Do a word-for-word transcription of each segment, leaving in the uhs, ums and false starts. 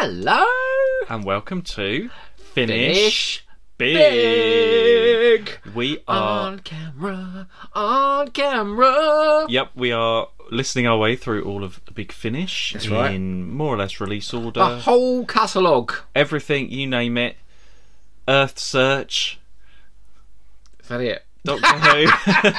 Hello! And welcome to Finish, Finish Big. Big. We are... On camera, on camera. Yep, we are listening our way through all of Big Finish. That's in right. more or less release order. A whole catalogue. Everything, you name it. Earth Search. Is that it? Doctor Who.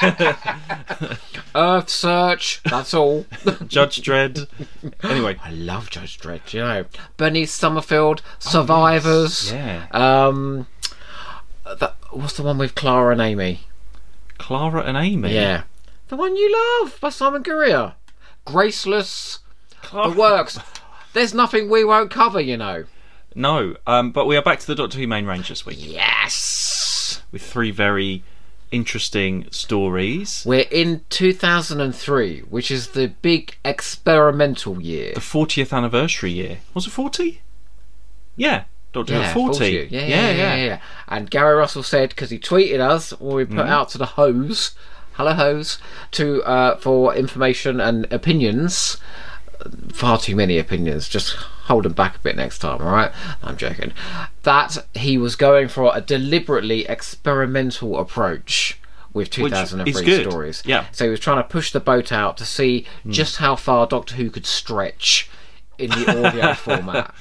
Earth Search, that's all. Judge Dredd. Anyway. I love Judge Dredd, you know. Bernie Summerfield, Survivors. Oh, yes. Yeah. Um, that, what's the one with Clara and Amy? Clara and Amy? Yeah. The one you love, by Simon Guerrier. Graceless. Clara. The works. There's nothing we won't cover, you know. No, um, but we are back to the Doctor Who main range this week. Yes! With three very interesting stories. We're in two thousand three, which is the big experimental year. The fortieth anniversary year. Was it forty? Yeah. Doctor Yeah, Who forty. forty. Yeah, yeah, yeah, yeah, yeah. And Gary Russell said, because he tweeted us when we put Mm. out to the hose, hello hose, to uh, for information and opinions. Far too many opinions. Just hold them back a bit next time, all right? I'm joking. That he was going for a deliberately experimental approach with two thousand three Which is good. stories. Yeah. So he was trying to push the boat out to see just how far Doctor Who could stretch in the audio format.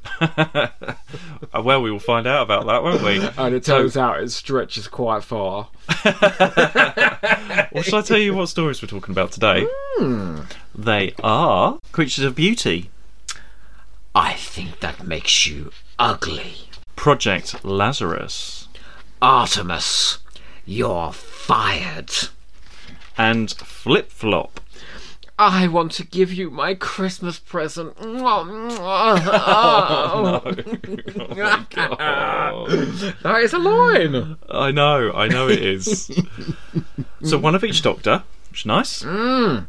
Well, we will find out about that, won't we? And it turns out it stretches quite far. Well, shall I tell you what stories we're talking about today? Hmm. They are Creatures of Beauty, I think that makes you ugly. Project Lazarus, Artemis, you're fired. and Flip Flop. I want to give you my Christmas present. Oh, Oh, no. Oh, my God. that is a line. I know, I know it is. So one of each Doctor, which is nice. No,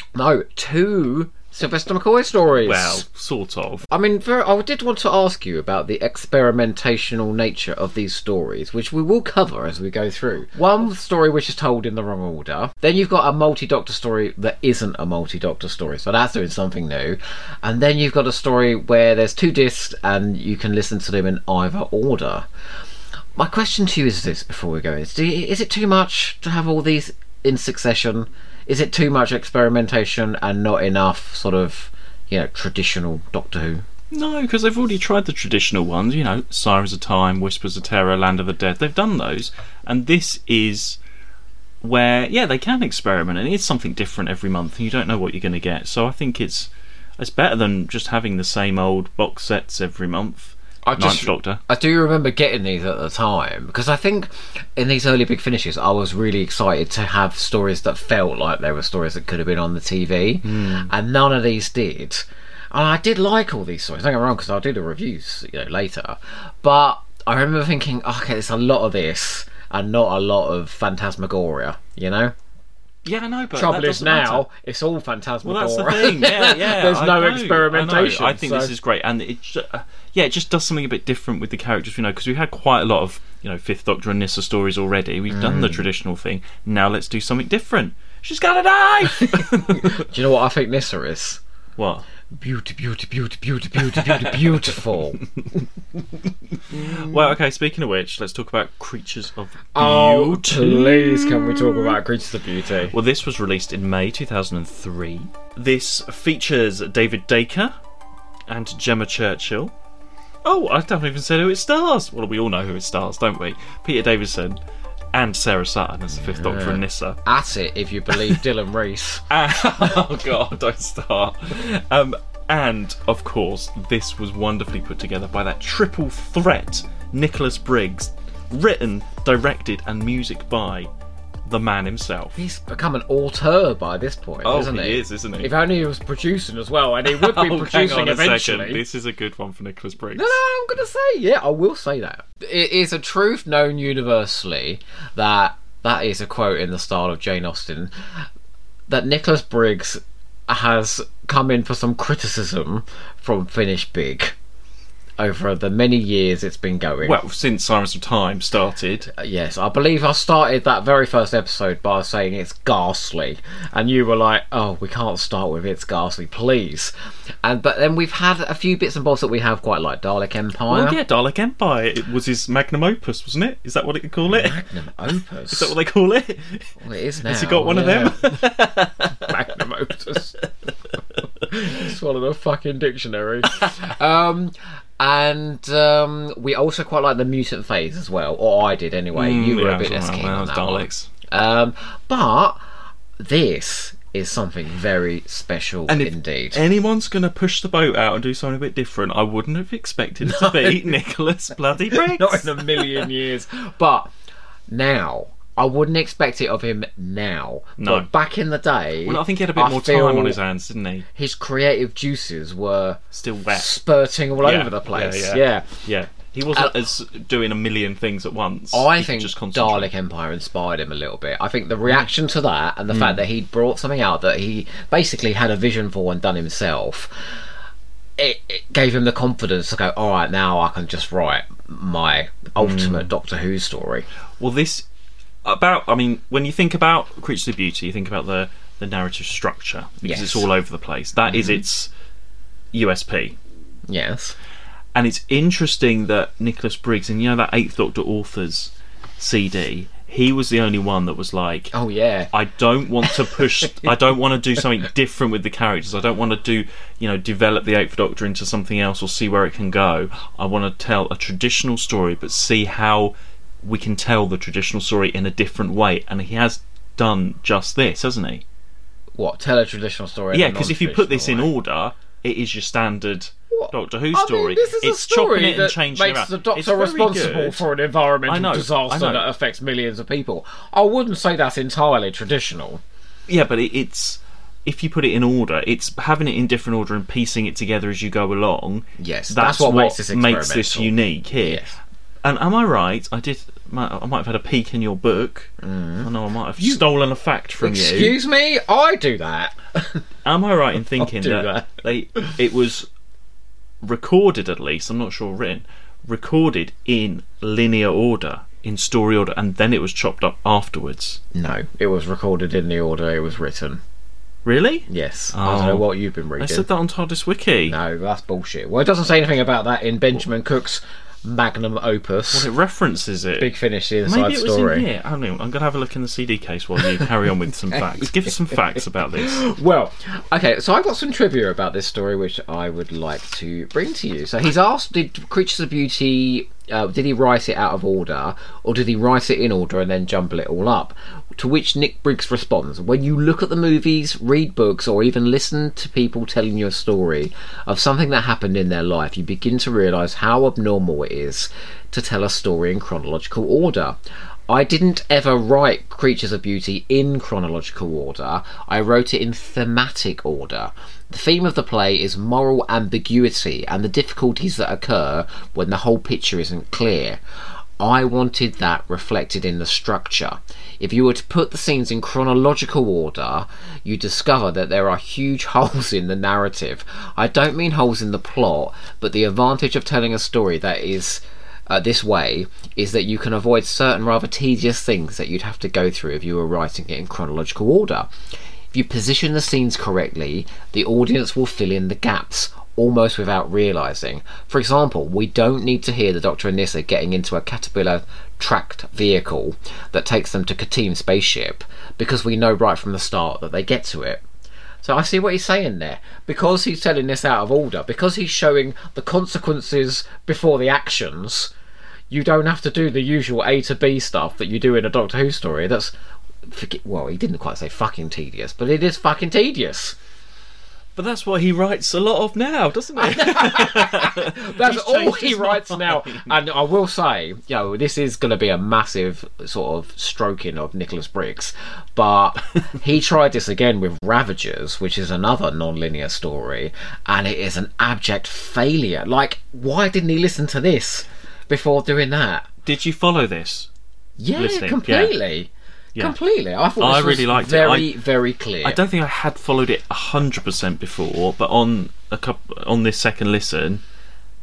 two Sylvester McCoy stories. Well, sort of. I mean, very, I did want to ask you about the experimentational nature of these stories, which we will cover as we go through. One story which is told in the wrong order. Then you've got a multi-doctor story that isn't a multi-doctor story, so that's doing something new. And then you've got a story where there's two discs and you can listen to them in either order. My question to you is this before we go is, do you, is it too much to have all these in succession? Is it too much experimentation and not enough sort of, you know, traditional Doctor Who? No, because they've already tried the traditional ones, you know, Sirens of Time, Whispers of Terror, Land of the Dead. They've done those. And this is where, yeah, they can experiment. And it's something different every month and you don't know what you're going to get. So I think it's it's better than just having the same old box sets every month. I Ninth just, Doctor. I do remember getting these at the time because I think in these early big finishes I was really excited to have stories that felt like they were stories that could have been on the T V, Mm. and none of these did. And I did like all these stories. Don't get me wrong, because I'll do the reviews, you know, later. But I remember thinking, okay, there's a lot of this and not a lot of phantasmagoria. You know. Yeah, I know, but Trouble that is doesn't now matter. it's all phantasmagoria. Well, that's the thing. Yeah, yeah. There's I no know, experimentation. I, know. I think so- this is great, and it, ju- uh, yeah, it just does something a bit different with the characters we know because we've had quite a lot of, you know, Fifth Doctor and Nyssa stories already. We've done Mm. the traditional thing. Now let's do something different. She's got a knife. Do you know what I think Nyssa is? What? Beauty, beauty, beauty, beauty, beauty, beauty, beautiful. Well, okay. Speaking of which, let's talk about Creatures of Beauty. Oh, please, can we talk about Creatures of Beauty? Well, this was released in May two thousand three. This features David Dacre and Gemma Churchill. Oh, I haven't even said who it stars. Well, we all know who it stars, don't we? Peter Davison and Sarah Sutton as the Fifth Doctor and Nyssa. At it, if you believe Dylan Reese. Oh God, don't start. Um, and of course, this was wonderfully put together by that triple threat, Nicholas Briggs, written, directed, and music by the man himself. He's become an auteur by this point, Oh, isn't he? he is, isn't he? If only he was producing as well, and he would be Oh, hang producing on a eventually. second. This is a good one for Nicholas Briggs. No, no, I'm going to say, yeah, I will say that. It is a truth known universally that, that is a quote in the style of Jane Austen, that Nicholas Briggs has come in for some criticism from Finish Big. over the many years it's been going. Well, since Sirens of Time started. Uh, yes, I believe I started that very first episode by saying it's ghastly, and you were like, "Oh, we can't start with it's ghastly, please." And but then we've had a few bits and bobs that we have quite like Dalek Empire. Well, yeah, Dalek Empire. It was his magnum opus, wasn't it? Is that what it could call it? Magnum opus. Is that what they call it? Well, it is now. Has he got one yeah. of them? Magnum opus. Swallow the fucking dictionary. Um, and um, we also quite like the mutant phase as well, or I did anyway. Mm, you were yeah, a bit less well, keen well, on that Daleks. one. Um, but this is something very special And if indeed. anyone's going to push the boat out and do something a bit different, I wouldn't have expected it to be Nicholas bloody Briggs. Not in a million years. But now, I wouldn't expect it of him now. No. But back in the day, Well, I think he had a bit I more feel time on his hands, didn't he? his creative juices were Still wet. spurting all Yeah, over the place. yeah, Yeah. yeah. Yeah. He wasn't Uh, as doing a million things at once. I He could think just concentrate. Dalek Empire inspired him a little bit. I think the reaction to that and the fact that he'd brought something out that he basically had a vision for and done himself, it, it gave him the confidence to go, all right, now I can just write my ultimate Doctor Who story. Well, this about I mean, when you think about Creatures of Beauty, you think about the the narrative structure because Yes. it's all over the place. That is its U S P. Yes. And it's interesting that Nicholas Briggs, and you know that Eighth Doctor authors C D, he was the only one that was like, Oh, yeah. I don't want to push. I don't want to do something different with the characters. I don't want to do, you know, develop the Eighth Doctor into something else or see where it can go. I want to tell a traditional story, but see how we can tell the traditional story in a different way. And he has done just this, hasn't he? What, tell a traditional story? in Yeah, a because if you put this in non-traditional way? order, it is your standard What? Doctor Who I mean, story. this is it's a story chopping it and that changing it makes around. the It's Doctor very responsible good. for an environmental I know, disaster I know. that affects millions of people. I wouldn't say that's entirely traditional. Yeah, but it, it's if you put it in order, it's having it in different order and piecing it together as you go along. Yes, that's, that's what what makes this makes this experimental. unique here. Yes. And am I right? I did. I might have had a peek in your book. I know I might have stolen a fact from you. Excuse me? I do that. Am I right in thinking do that, that. they it was recorded, at least I'm not sure written, recorded in linear order, in story order, and then it was chopped up afterwards? No, it was recorded in the order it was written. Really? Yes. I don't know Oh. what you've been They reading. said that on TARDIS Wiki. No, that's bullshit. Well, it doesn't say anything about that in Benjamin Cook's magnum opus. Well, it references it. Big Finish, the inside Maybe it was story. in here. I don't know. I'm going to have a look in the C D case while you carry on with some facts. Give us some facts about this. Well, okay, so I've got some trivia about this story which I would like to bring to you. So he's asked, did Creatures of Beauty, uh, did he write it out of order, or did he write it in order and then jumble it all up? To which Nick Briggs responds, when you look at the movies, read books, or even listen to people telling you a story of something that happened in their life, you begin to realise how abnormal it is to tell a story in chronological order. I didn't ever write Creatures of Beauty in chronological order. I wrote it in thematic order. The theme of the play is moral ambiguity and the difficulties that occur when the whole picture isn't clear. I wanted that reflected in the structure. If you were to put the scenes in chronological order, you discover that there are huge holes in the narrative. I don't mean holes in the plot, but the advantage of telling a story that is uh, this way is that you can avoid certain rather tedious things that you'd have to go through if you were writing it in chronological order. If you position the scenes correctly, the audience will fill in the gaps almost without realising. For example, we don't need to hear the Doctor and Nyssa getting into a Caterpillar tracked vehicle that takes them to Kateem's spaceship, because we know right from the start that they get to it. So I see what he's saying there. Because he's telling this out of order, because he's showing the consequences before the actions, you don't have to do the usual A to B stuff that you do in a Doctor Who story. That's, well, he didn't quite say fucking tedious, but it is fucking tedious. But that's what he writes a lot of now, doesn't he? That's He's all changed he his writes mind. now. And I will say, you know, this is going to be a massive sort of stroking of Nicholas Briggs, but he tried this again with Ravagers, which is another non-linear story, and it is an abject failure. Like, why didn't he listen to this before doing that? Did you follow this? Yeah, Listening, completely. Yeah. Completely. I thought I this really was liked it. very, I- very clear. I don't think I had followed it a hundred percent before, but on a couple, on this second listen,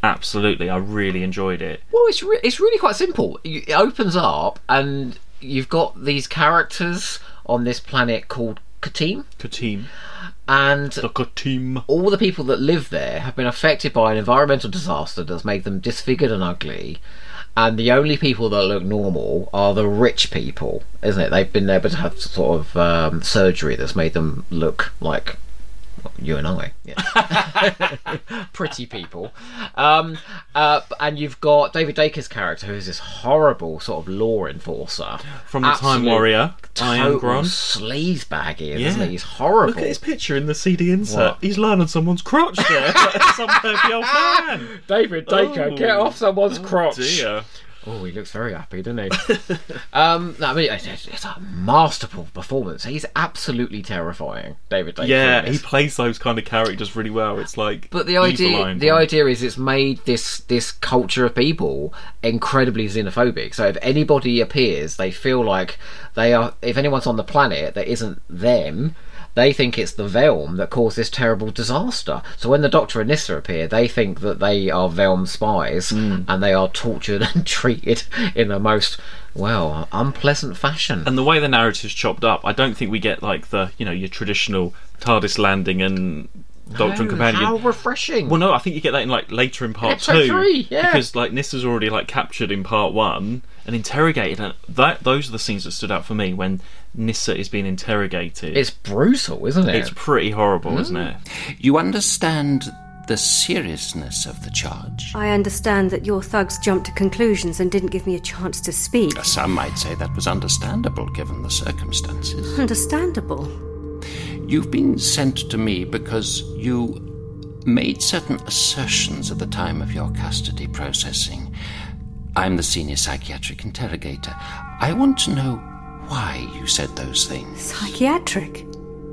Absolutely, I really enjoyed it. Well, it's re- it's really quite simple. It opens up, and you've got these characters on this planet called Katim, Katim. and The Katim. all the people that live there have been affected by an environmental disaster that's made them disfigured and ugly. And the only people that look normal are the rich people, isn't it? They've been able to have sort of um, surgery that's made them look like you and I, yeah. Pretty people. Um, uh, and you've got David Dacre's character, who's this horrible sort of law enforcer From the Time Absolute Warrior, Iron total Gron. sleazebag he is, Yeah. isn't he? He's horrible. Look at his picture in the C D insert. What? He's lying on someone's crotch there. Like some happy old man. David Dacre, Oh. get off someone's Oh, crotch. dear. Oh, he looks very happy, doesn't he? um, no, I mean, it's, it's a masterful performance. He's absolutely terrifying, David Dacre. Yeah, in he this. plays those kind of characters really well. It's like, But the evil idea, Iron the Gron. idea is, it's made this this culture of people incredibly xenophobic. So if anybody appears, they feel like they are. If anyone's on the planet that isn't them, they think it's the Velm that caused this terrible disaster. So when the Doctor and Nyssa appear, they think that they are Velm spies, Mm. and they are tortured and treated in the most, well, unpleasant fashion. And the way the narrative's chopped up, I don't think we get like the, you know, your traditional TARDIS landing and Doctor and Oh, Companion. how refreshing! Well, no, I think you get that in like later in part Episode two, three, yeah. because like Nissa's already like captured in part one and interrogated, and that those are the scenes that stood out for me when Nyssa is being interrogated. It's brutal, isn't it? It's pretty horrible, isn't it? You understand the seriousness of the charge? I understand that your thugs jumped to conclusions and didn't give me a chance to speak. Some might say that was understandable given the circumstances. Understandable. You've been sent to me because you made certain assertions at the time of your custody processing. I'm the senior psychiatric interrogator. I want to know why you said those things. Psychiatric?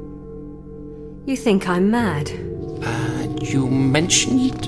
You think I'm mad? Uh, you mentioned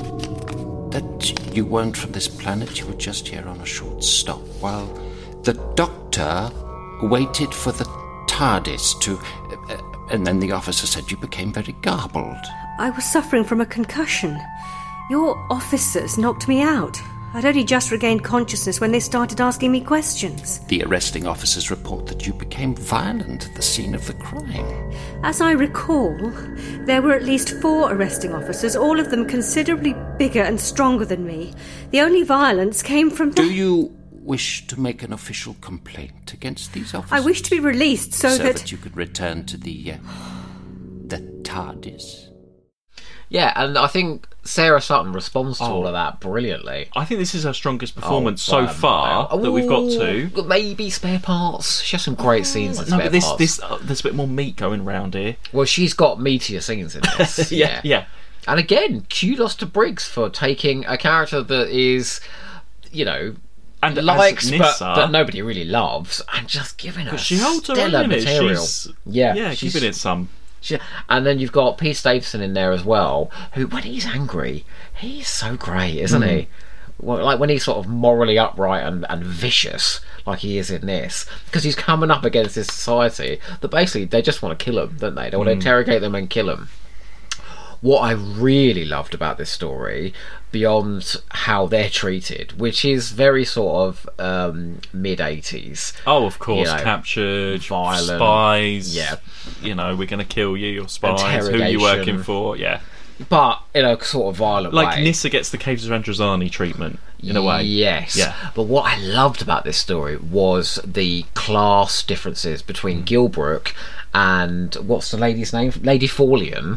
that you weren't from this planet. You were just here on a short stop while the Doctor waited for the TARDIS to... Uh, and then the officer said you became very garbled. I was suffering from a concussion. Your officers knocked me out. I'd only just regained consciousness when they started asking me questions. The arresting officers report that you became violent at the scene of the crime. As I recall, there were at least four arresting officers, all of them considerably bigger and stronger than me. The only violence came from the... Do you wish to make an official complaint against these officers? I wish to be released so, so that... that you could return to the, uh, the TARDIS. Yeah, and I think Sarah Sutton responds to Oh. all of that brilliantly. I think this is her strongest performance Oh, so by a far mile. that we've got to. Ooh, maybe Spare Parts. She has some great scenes in No, Spare but this, Parts. this, uh, there's a bit more meat going round here. Well, she's got meatier scenes in this. yeah. yeah. And again, kudos to Briggs for taking a character that is, you know, And as likes but Nyssa- that nobody really loves, and just giving her But she holds her stellar own in it. material. She's, yeah, yeah, she's- giving it some. She, and then you've got Pete Davidson in there as well, who, when he's angry, he's so great, isn't he? Well, like when he's sort of morally upright and, and vicious, like he is in this, because he's coming up against this society that basically they just want to kill him, don't they? They want to interrogate them and kill him. What I really loved about this story, beyond how they're treated, which is very sort of um, mid eighties. Oh, of course, You know, captured, violent, spies. yeah. You know, we're going to kill you, you're spies. Who are you Interrogation. working for? Yeah. But in a sort of violent Like way. Nyssa gets the Caves of Androzani treatment, in a way. Yes. Yeah. But what I loved about this story was the class differences between Gilbrook and what's the lady's name? Lady Forlian,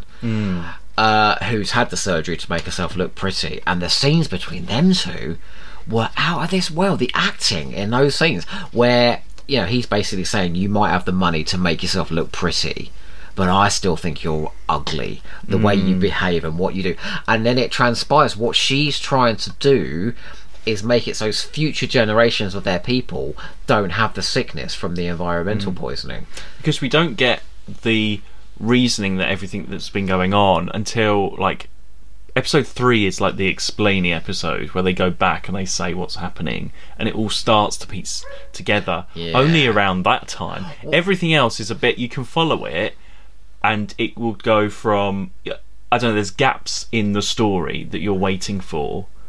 uh, who's had the surgery to make herself look pretty. And the scenes between them two were out of this world. The acting in those scenes where, you know, he's basically saying you might have the money to make yourself look pretty, but I still think you're ugly, the way you behave and what you do. And then it transpires what she's trying to do is make it so future generations of their people don't have the sickness from the environmental poisoning. Because we don't get the reasoning that everything that's been going on until, like, episode three is like the explaining episode where they go back and they say what's happening, and it all starts to piece together Yeah. only around that time. Everything else is a bit, you can follow it, and it will go from, I don't know, there's gaps in the story that you're waiting for,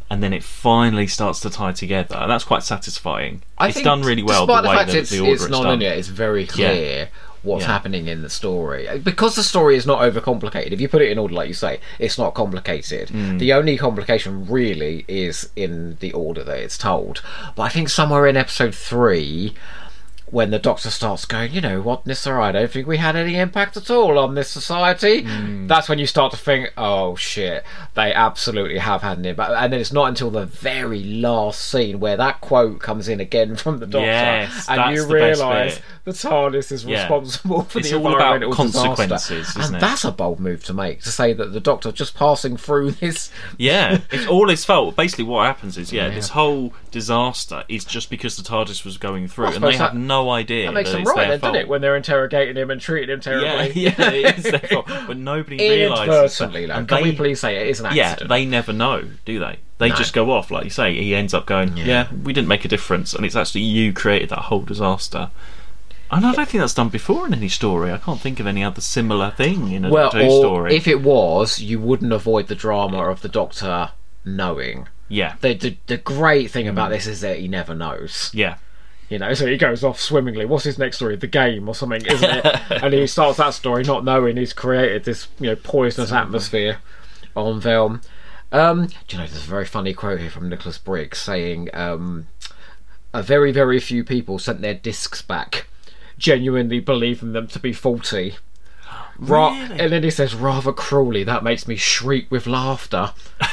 and then it finally starts to tie together. And that's quite satisfying. I it's think done really well. Despite the the, way fact that it's, the order it's it's non-linear, done. it's very clear what's Yeah. happening in the story. Because the story is not overcomplicated. If you put it in order, like you say, it's not complicated. Mm. The only complication really is in the order that it's told. But I think somewhere in episode three, when the Doctor starts going, you know what, Nissa, I don't think we had any impact at all on this society. Mm. That's when you start to think, oh shit, they absolutely have had an impact. And then it's not until the very last scene where that quote comes in again from the Doctor, Yes, and that's you the best realise bit. the TARDIS is Yeah. responsible for It's the all about environmental consequences, disaster. isn't And it? that's a bold move to make, to say that the Doctor just passing through this. Yeah, it's all his fault. Basically, what happens is, yeah, Yeah. this whole disaster is just because the TARDIS was going through, I and they suppose have that- no idea That makes that them it's right their then, fault. doesn't it? When they're interrogating him and treating him yeah, terribly. yeah, it is their fault, but nobody realises that. Inadvertently, though. And Can they, we please say it is an yeah, accident? they never know, do they? They No. just go off, like you say. He ends up going, Yeah. yeah. we didn't make a difference, and it's actually you created that whole disaster. And I don't think that's done before in any story. I can't think of any other similar thing in a Well, Doctor Who or story. if it was, you wouldn't avoid the drama of the Doctor knowing. yeah, The, the the great thing about this is that he never knows. yeah. You know, so he goes off swimmingly. What's his next story? The Game or something, isn't it? And he starts that story not knowing he's created this, you know, poisonous atmosphere on film. Um, do you know, there's a very funny quote here from Nicholas Briggs saying, um, "A very, very few people sent their discs back, genuinely believing them to be faulty." Ra- Really? And then he says, rather cruelly, that makes me shriek with laughter.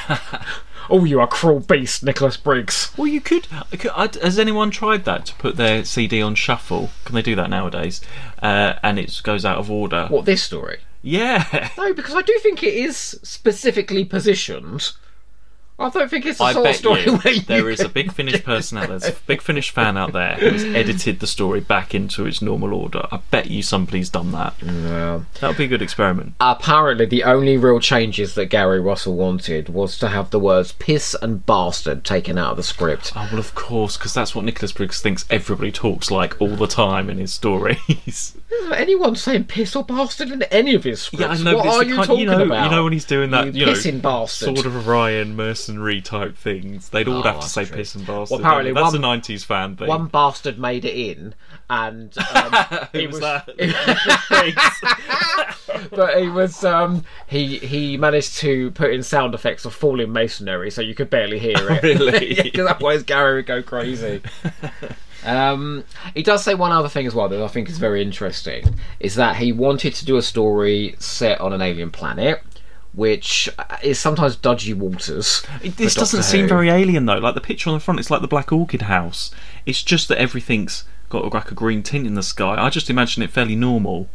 Oh, you are cruel beast, Nicholas Briggs. Well, you could, could. Has anyone tried that to put their C D on shuffle? Can they do that nowadays? Uh, and it goes out of order. What, this story? Yeah. No, because I do think it is specifically positioned. I don't think it's the I sort of bet story you where you there is a can- Big Finish person out there, there's a Big Finish fan out there who has edited the story back into its normal order. I bet you somebody's done that. Well, That would be a good experiment. apparently, the only real changes that Gary Russell wanted was to have the words piss and bastard taken out of the script. Oh, well, of course, because that's what Nicholas Briggs thinks everybody talks like all the time in his stories. Isn't anyone saying piss or bastard in any of his scripts? Yeah, I know. What but it's are the you kind, talking you know, about? You know when he's doing that, You you, know, pissing bastard. sort of Orion mercenary type things. They'd all Oh, have to that's say true. piss and bastard. Well, apparently don't they? that's one- a nineties fan thing. One bastard made it in, and um, Who he was was, that? Nicholas Briggs. but he was um, he he managed to put in sound effects of falling masonry, so you could barely hear it. Really? Because otherwise Gary would go crazy. Um, he does say one other thing as well that I think is very interesting, is that he wanted to do a story set on an alien planet, which is sometimes dodgy waters. It- This for doesn't Doctor seem Who. very alien though. Like the picture on the front, it's like the Black Orchid house. It's just that everything's got like a green tint in the sky. I just imagine it fairly normal.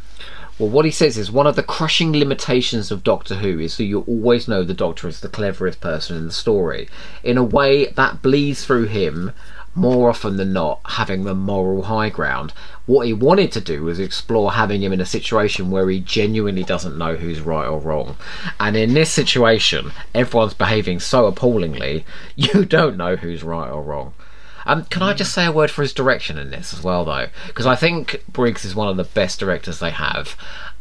Well, what he says is one of the crushing limitations of Doctor Who is that you always know the Doctor is the cleverest person in the story. In a way, that bleeds through him more often than not, having the moral high ground. What he wanted to do was explore having him in a situation where he genuinely doesn't know who's right or wrong. And in this situation, everyone's behaving so appallingly, you don't know who's right or wrong. Um, can I just say a word for his direction in this as well, though? Because I think Briggs is one of the best directors they have,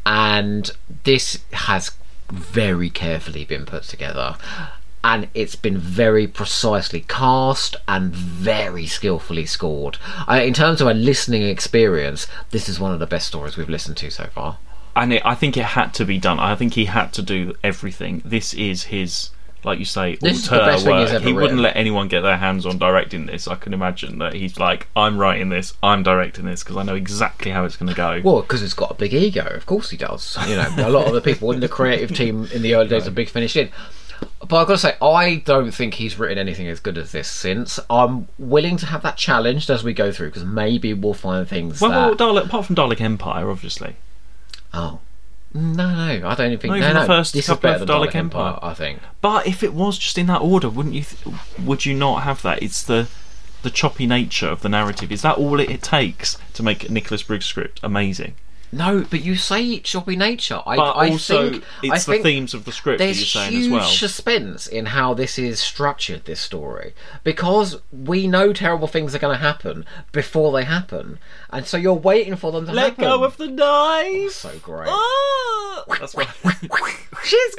and this has very carefully been put together, and it's been very precisely cast and very skillfully scored. I, in terms of a listening experience, this is one of the best stories we've listened to so far. And it, I think it had to be done. I think he had to do everything. This is his, like you say, This is the auteur best thing he's work. ever He wouldn't written. let anyone get their hands on directing this. I can imagine that he's like, I'm writing this, I'm directing this, because I know exactly how it's going to go. Well, because it's got a big ego. Of course he does. You know, a lot of the people in the creative team in the early days of Big Finish did. But I've got to say, I don't think he's written anything as good as this since. I'm willing to have that challenged as we go through, because maybe we'll find things well, well that... Dalek, apart from Dalek Empire, obviously. Oh. No, no, I don't even think... Not no, even no, the first this is couple better of than Dalek Dalek Empire. Empire, I think. But if it was just in that order, wouldn't you? Th- would you not have that? It's the the choppy nature of the narrative. Is that all it, it takes to make a Nicholas Briggs script amazing? No, but you say choppy nature. I, But I also, think, it's I the think themes of the script that there's you're saying huge as well. suspense in how this is structured, this story, because we know terrible things are going to happen before they happen, and so you're waiting for them to Let happen. go of the knife. So great. Ah! That's right. She's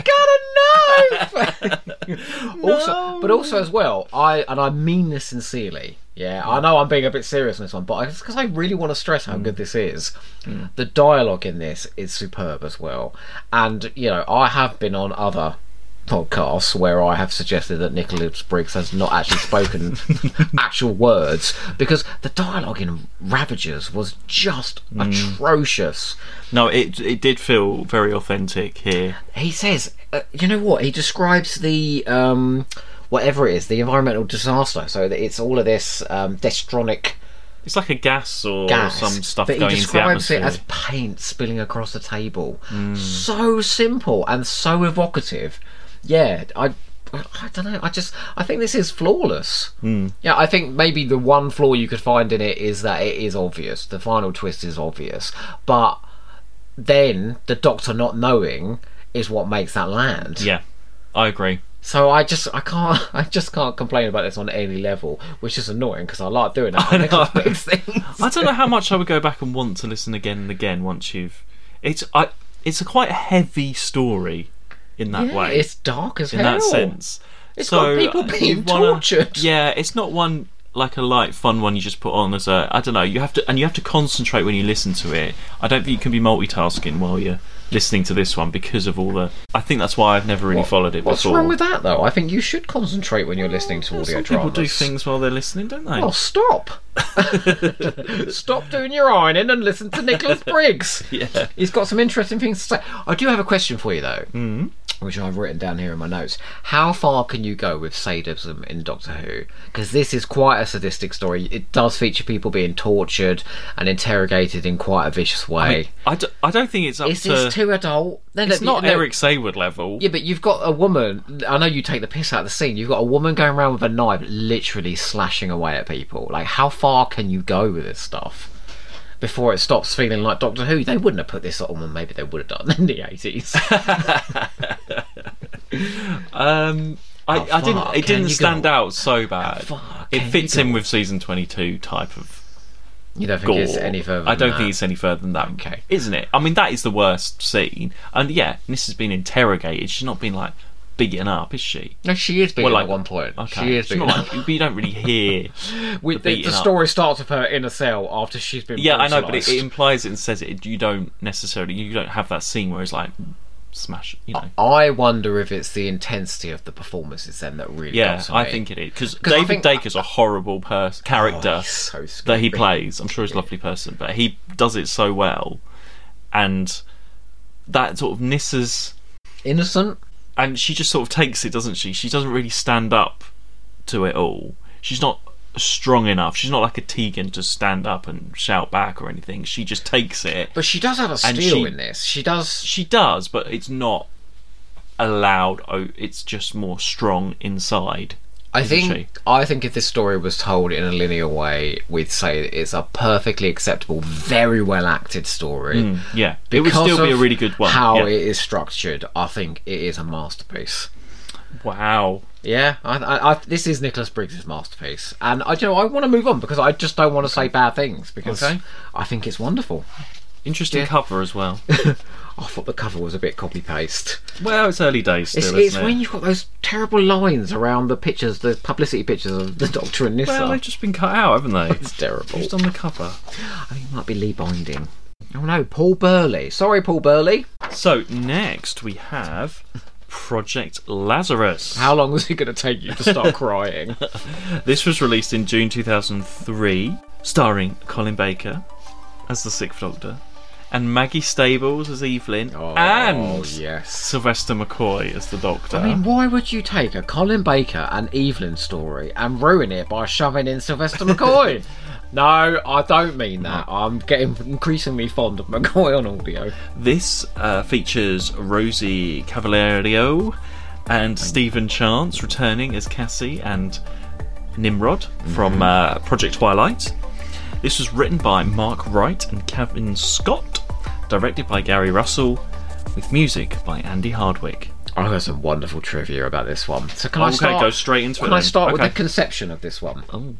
got a knife. Also, but also as well, I and I mean this sincerely. Yeah, I know I'm being a bit serious on this one, but it's because I really want to stress how mm. good this is. Mm. The dialogue in this is superb as well, and you know, I have been on other podcasts where I have suggested that Nicholas Briggs has not actually spoken actual words, because the dialogue in Ravagers was just mm. atrocious. No, it it did feel very authentic here. He says, uh, you know what? He describes the um, whatever it is, the environmental disaster. So that it's all of this um, destronic. It's like a gas or gas, some stuff but going he into the describes atmosphere. it as paint spilling across the table. Mm. So simple and so evocative. Yeah, I. I don't know. I just I think this is flawless. Mm. Yeah, I think maybe the one flaw you could find in it is that it is obvious. The final twist is obvious, but then the Doctor not knowing is what makes that land. Yeah, I agree. So I just I can't I just can't complain about this on any level, which is annoying because I like doing that. I know. Big things. I don't know how much I would go back and want to listen again and again once you've. It's I. It's a quite heavy story in that yeah, way. It's dark as in hell. that sense. It's so, got people being wanna, tortured. Yeah, it's not one like a light, fun one you just put on as a. I don't know. You have to and you have to concentrate when you listen to it. I don't think you can be multitasking while you're listening to this one because of all the. I think that's why I've never really what, followed it what's before. What's wrong with that though? I think you should concentrate when you're listening to well, audio some dramas. people do things while they're listening, don't they? Well, stop. Stop doing your ironing and listen to Nicholas Briggs. Yeah, he's got some interesting things to say. I do have a question for you though. Mm-hmm. Which I've written down here in my notes. How far can you go with sadism in Doctor Who? Because this is quite a sadistic story. It does feature people being tortured and interrogated in quite a vicious way. I, mean, I, d- I don't think it's up is to... this too adult? No, it's no, not no. Eric Saywood level. Yeah, but you've got a woman... I know you take the piss out of the scene. You've got a woman going around with a knife literally slashing away at people. Like, how far can you go with this stuff before it stops feeling like Doctor Who? They wouldn't have put this on, and maybe they would have done in the eighties. um, I, I didn't. It didn't stand go? out so bad. It fits in with season twenty-two type of. You don't think gore. it's any further? Than I don't that? think it's any further than that. Okay, isn't it? I mean, that is the worst scene. And yeah, Nis has been interrogated. She's not been like beaten up, is she? No, she is beaten well, like, at one point. Okay. She is She's beaten not up. Like, but you don't really hear with the, the, the story up. starts with her in a cell after she's been yeah, brutalised. I know, but it, it implies it and says it. You don't necessarily, you don't have that scene where it's like smash, you know. I wonder if it's the intensity of the performances then that really yeah, got to I me. think it is because David think, Dacre's a horrible pers- character oh, so that he plays. I'm sure he's a lovely person, but he does it so well, and that sort of Nissa's innocent. And she just sort of takes it, doesn't she? She doesn't really stand up to it all. She's not strong enough. She's not like a Tegan to stand up and shout back or anything. She just takes it. But she does have a steel she, in this. She does. She does, but it's not allowed. Oh, it's just more strong inside. I think. She? I think if this story was told in a linear way, we'd say it's a perfectly acceptable, very well acted story. Mm, yeah, it would still be a really good one. How yeah. it is structured, I think it is a masterpiece. Wow. Yeah, I, I, I, this is Nicholas Briggs' masterpiece, and I, you know, I want to move on because I just don't want to say bad things because okay. I think it's wonderful. Interesting yeah. cover as well. I thought the cover was a bit copy paste. Well, it's early days still, it's, isn't it's it? when you've got those terrible lines around the pictures, the publicity pictures of the Doctor and Nyssa. Well, they've just been cut out, haven't they? It's terrible. Who's on the cover? I think it might be Lee Binding. Oh no, Paul Burley. Sorry, Paul Burley. So next we have Project Lazarus. How long was it going to take you to start crying? This was released in June two thousand three, starring Colin Baker as the Sixth Doctor, and Maggie Stables as Evelyn, oh, and yes. Sylvester McCoy as the Doctor. I mean, why would you take a Colin Baker and Evelyn story and ruin it by shoving in Sylvester McCoy? No, I don't mean that. I'm getting increasingly fond of McCoy on audio. This uh, features Rosie Cavaliero and Stephen Chance returning as Cassie and Nimrod from mm-hmm. uh, Project Twilight. This was written by Mark Wright and Kevin Scott, directed by Gary Russell, with music by Andy Hardwick. I've got some wonderful trivia about this one. So can oh, I start? Okay, go straight into can it. Can I start okay. with the conception of this one? Oh.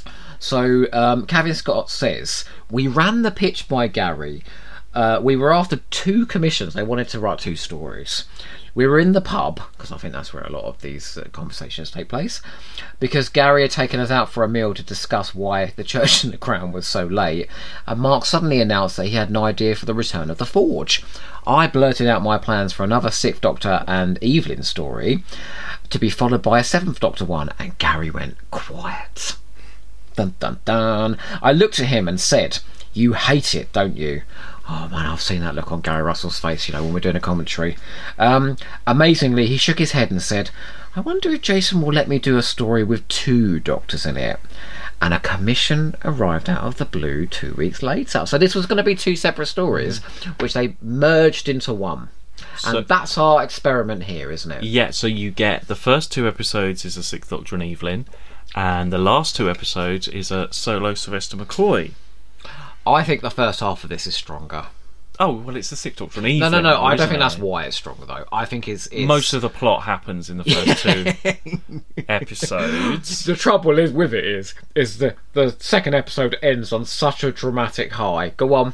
So, um, Kevin Scott says, we ran the pitch by Gary. Uh, we were after two commissions. They wanted to write two stories. We were in the pub, because I think that's where a lot of these uh, conversations take place, because Gary had taken us out for a meal to discuss why the Church in the Crown was so late, and Mark suddenly announced that he had an idea for the return of the Forge. I blurted out my plans for another Sixth Doctor and Evelyn story, to be followed by a Seventh Doctor one, and Gary went quiet. Dun dun dun. I looked at him and said, "You hate it, don't you?" Oh man, I've seen that look on Gary Russell's face, you know, when we're doing a commentary. Um, amazingly, he shook his head and said, "I wonder if Jason will let me do a story with two Doctors in it." And a commission arrived out of the blue two weeks later. So this was going to be two separate stories, which they merged into one. So, and that's our experiment here, isn't it? Yeah, so you get the first two episodes is a Sixth Doctor and Evelyn, and the last two episodes is a solo Sylvester McCoy. I think the first half of this is stronger. Oh, well, it's the Sixth Doctor and Evelyn. No, no, no. I don't think it? that's why it's stronger, though. I think it's, it's... most of the plot happens in the first two episodes. The trouble is with it is, is the the second episode ends on such a dramatic high. Go on.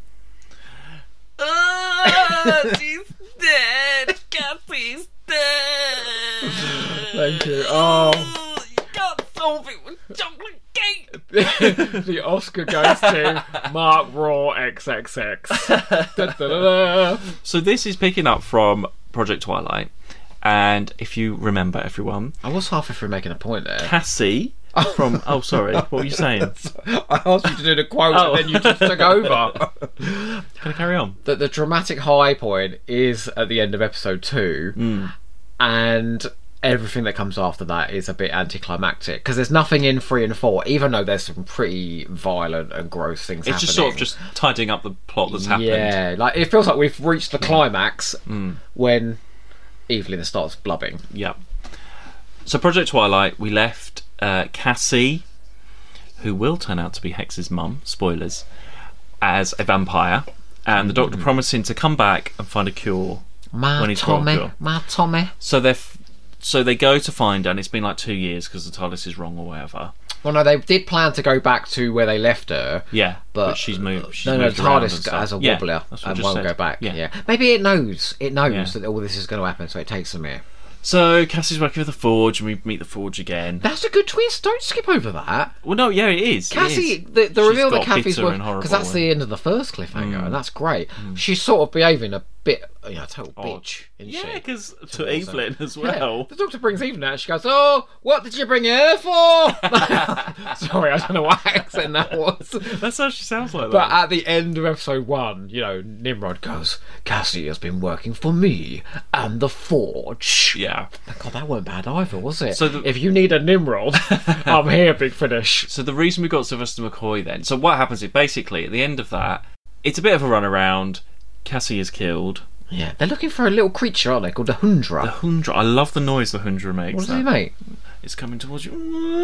Oh, she's dead. Kathy's dead. Thank you. Oh, you can't solve it with chocolate cake. The Oscar goes to Mark Raw X X X. Da, da, da, da. So this is picking up from Project Twilight, and if you remember, everyone, I was halfway through making a point there. Cassie from oh sorry, what were you saying? I asked you to do the quote Oh. and then you just took over. Can I carry on? The, the dramatic high point is at the end of episode two, Mm. and everything that comes after that is a bit anticlimactic because there's nothing in three and four, even though there's some pretty violent and gross things It's happening. just sort of just tidying up the plot that's happened. Yeah, like it feels like we've reached the climax Mm. when Evelyn starts blubbing. Yep. So Project Twilight, we left uh, Cassie, who will turn out to be Hex's mum, spoilers, as a vampire, and the Doctor promising to come back and find a cure My when he's Tommy, got a cure. my Tommy. So they're f- so they go to find her, and it's been like two years because the TARDIS is wrong or whatever. Well, no, they did plan to go back to where they left her. Yeah, But, but, she's moved. She's no, no, moved around and TARDIS stuff. has a Yeah, wobbler that's what I and just won't said. go back. Yeah. Yeah. Maybe it knows. It knows Yeah. that all this is going to happen, so it takes them here. So Cassie's working with the Forge, and we meet the Forge again. That's a good twist. Don't skip over that. Well, no, yeah, it is. it Cassie, is. the, the She's reveal that got Kathy's bitter working, and horrible because that's and- the end of the first cliffhanger, Mm. and that's great. She's sort of behaving a bit, you know, total Odd. bitch, isn't Yeah, she? because to Towards Evelyn her. as well. Yeah. The Doctor brings Evelyn out and she goes, "Oh, what did you bring her for?" Sorry, I don't know what accent that was. That's how she sounds like But that. at the end of episode one, you know, Nimrod goes, "Cassie has been working for me and the Forge." Yeah. God, that weren't bad either, was it? So the- if you need a Nimrod, I'm here, Big Finish. So the reason we got Sylvester McCoy then. So what happens is basically at the end of that, it's a bit of a runaround. Cassie is killed. Yeah, they're looking for a little creature, aren't they, called a Hundra. The Hundra. I love the noise the Hundra makes. What does that. he make? It's coming towards you.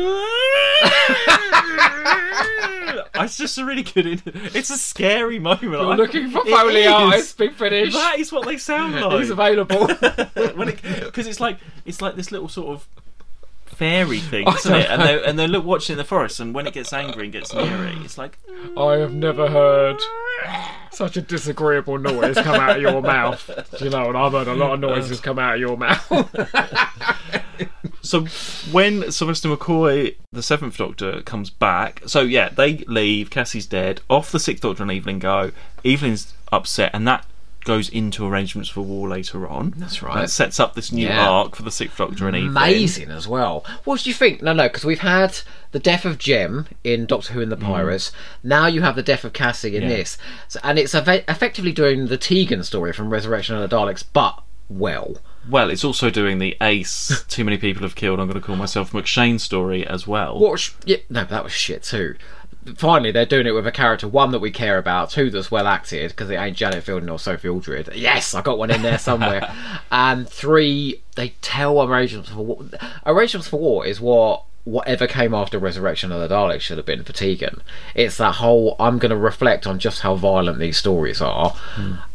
It's just a really good. In- it's a scary moment. You're I- looking for it Foley is. artists, Big Finish. That is what they sound like. He's available. Because it's like it's like this little sort of fairy thing, I isn't don't it? And they and they look watching in the forest, and when it gets angry and gets near it, it's like I have never heard such a disagreeable noise come out of your mouth. You know, and I've heard a lot of noises come out of your mouth. So when Sylvester McCoy, the Seventh Doctor, comes back, so yeah, they leave. Cassie's dead. Off the Sixth Doctor and Evelyn go. Evelyn's upset, and that goes into arrangements for war later on. That's right. That sets up this new Yeah. arc for the Sixth Doctor and Evelyn. Amazing as well. What do you think? No, no, because we've had the death of Jem in Doctor Who and the Pirates. Now you have the death of Cassie in Yeah. this, so, and it's eff- effectively doing the Tegan story from Resurrection of the Daleks, but well. Well, it's also doing the Ace. Too many people have killed. I'm going to call myself McShane story as well. What? Was, yeah, no, but that was shit too. Finally, they're doing it with a character, one that we care about, two that's well acted, because it ain't Janet Fielding or Sophie Aldred. Yes, I got one in there somewhere. And three, they tell Arrangements for War. Arrangements for War is what whatever came after Resurrection of the Daleks should have been for Tegan. It's that whole, I'm going to reflect on just how violent these stories are. Mm.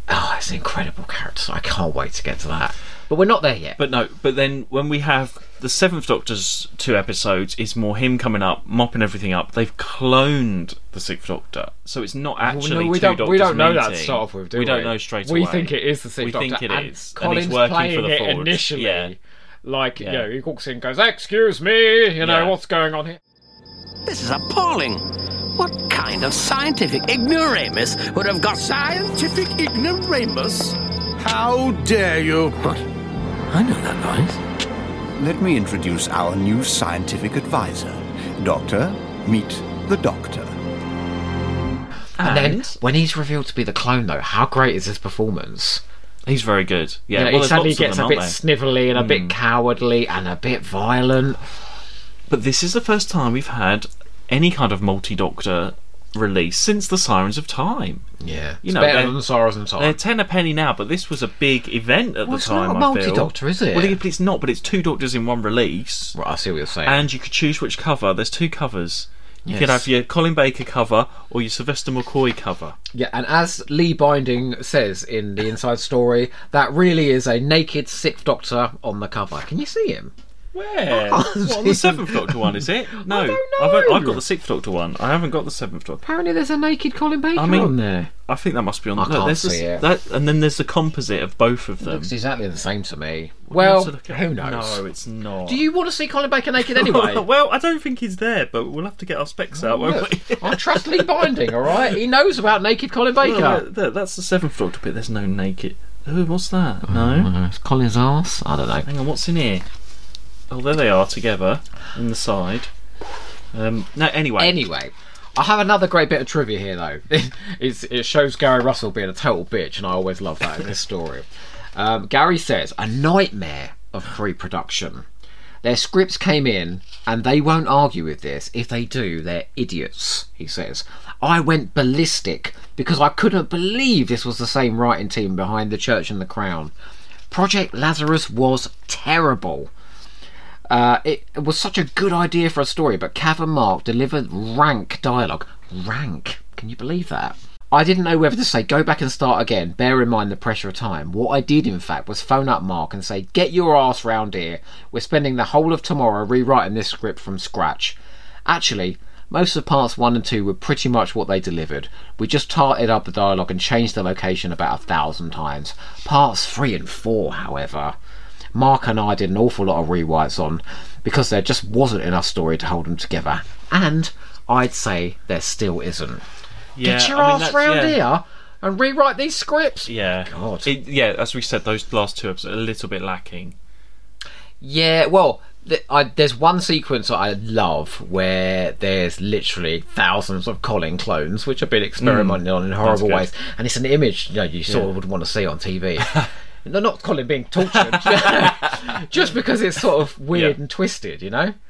Oh, it's an incredible character. I can't wait to get to that. But we're not there yet. But no, but then when we have the Seventh Doctor's two episodes, it's more him coming up, mopping everything up. They've cloned the Sixth Doctor, so it's not actually well, no, we two don't, Doctors We don't know meeting. that to start off with, do we? We don't know straight we away. We think it is the Sixth we Doctor. We think it and is. Colin's and he's working playing for the it Forge. initially. Yeah. Like, Yeah. you know, he walks in and goes, excuse me, you know, Yeah. what's going on here? This is appalling. What kind of scientific ignoramus would have got Scientific ignoramus? How dare you? What? I know that voice. Let me introduce our new scientific advisor. Doctor, meet the Doctor. And, and then, when he's revealed to be the clone, though, how great is his performance? He's very good. Yeah, You know, well, he suddenly lots of gets them, a bit aren't there? snivelly and a Mm. bit cowardly and a bit violent. But this is the first time we've had any kind of multi-Doctor release since the Sirens of Time. Yeah, You it's know, better they're- than the Sirens of Time. They're ten a penny now, but this was a big event at Well, the it's time. not a I feel. multi-Doctor, is it? Well, it- it's not, but it's two Doctors in one release, Right, I see what you're saying. and you could choose which cover. There's two covers. You could Yes. have your Colin Baker cover or your Sylvester McCoy cover. Yeah, and as Lee Binding says in the Inside Story, that really is a naked Sixth Doctor on the cover. Can you see him? Where? Oh, what, on the Seventh Doctor one, is it? No, I don't I've, know. I've got the Sixth Doctor one. I haven't got the Seventh Doctor. Apparently there's a naked Colin Baker I mean, on there. I think that must be on. I no, can't there's see this, it. That, and then there's the composite of both of them. Looks exactly the same to me. We'll Well, have to look at- who knows? No, it's not. Do you want to see Colin Baker naked anyway? Well, I don't think he's there, but we'll have to get our specs out, won't Look, we? I trust Lee Binding, alright? He knows about naked Colin Baker. Well, that- that's the Seventh Doctor bit. There's no naked. Oh, what's that? No. Uh, it's Colin's arse? I don't know. Hang on, what's in here? Oh, there they are together in the side. Um, no, anyway. Anyway, I have another great bit of trivia here, though. it's, it shows Gary Russell being a total bitch, and I always love that in this story. Um, Gary says, a nightmare of pre-production. Their scripts came in, and they won't argue with this. If they do, they're idiots, he says. I went ballistic because I couldn't believe this was the same writing team behind The Church and the Crown. Project Lazarus was terrible. Uh, it, it was such a good idea for a story, but Cav and Mark delivered rank dialogue. Rank. Can you believe that? I didn't know whether to say go back and start again, bear in mind the pressure of time. What I did, in fact, was phone up Mark and say, get your ass round here. We're spending the whole of tomorrow rewriting this script from scratch. Actually, most of parts one and two were pretty much what they delivered. We just tarted up the dialogue and changed the location about a thousand times. Parts three and four, however, Mark and I did an awful lot of rewrites on because there just wasn't enough story to hold them together. And I'd say there still isn't. Yeah, Get your I mean, ass that's- round yeah. here and rewrite these scripts. Yeah. God. It, yeah, as we said, those last two episodes are a little bit lacking. Yeah, well, th- I, there's one sequence that I love where there's literally thousands of Colin clones, which have been experimented on in horrible good. ways, and it's an image you know you sort Yeah. of would want to see on T V. No, not Colin being tortured, just because it's sort of weird Yeah. and twisted, you know.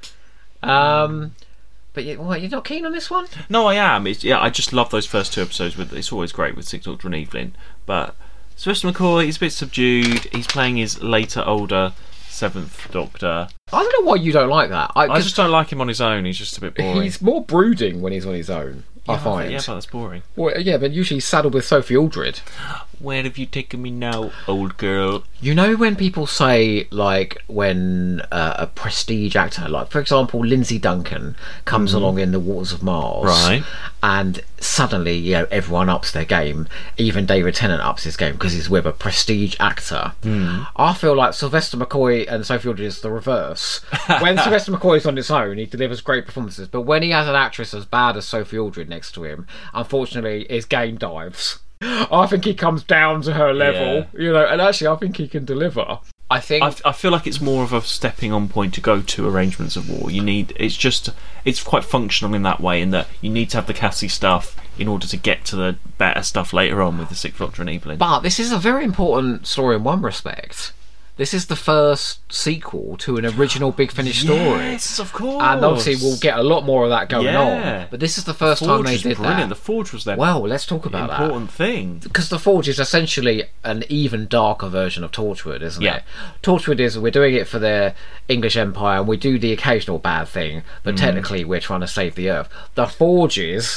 Um, but you, what, you're not keen on this one? No, I am. It's, yeah, I just love those first two episodes. With it's always great with Sixth Doctor and Evelyn, but Sylvester McCoy, he's a bit subdued. He's playing his later, older Seventh Doctor. I don't know why you don't like that. I, I 'cause just don't like him on his own. He's just a bit boring. he's more brooding when he's on his own. I yeah, find. Yeah, but that's boring. Well, yeah, but usually he's saddled with Sophie Aldred. Where have you taken me now, old girl? You know when people say, like, when uh, a prestige actor, like, for example, Lindsay Duncan, comes along in The Waters of Mars, Right. and suddenly, you know, everyone ups their game, even David Tennant ups his game because he's with a prestige actor. I feel like Sylvester McCoy and Sophie Aldred is the reverse. When Sylvester McCoy's on his own, he delivers great performances, but when he has an actress as bad as Sophie Aldred next to him, unfortunately, his game dives. I think he comes down to her level, you know, and actually I think he can deliver. I think I, f- I feel like it's more of a stepping on point to go to Arrangements of War. You need it's just it's quite functional in that way, in that you need to have the Cassie stuff in order to get to the better stuff later on with the Sixth Doctor and Evelyn. But this is a very important story in one respect. This is the first sequel to an original Big Finish story. Yes, of course. And obviously we'll get a lot more of that going Yeah. on. But this is the first time Forge they was did brilliant. that. The Forge was their Well, let's talk about that. important thing. Because the Forge is essentially an even darker version of Torchwood, isn't Yeah. it? Torchwood is, we're doing it for the English Empire and we do the occasional bad thing, Mm. but technically we're trying to save the Earth. The Forge is,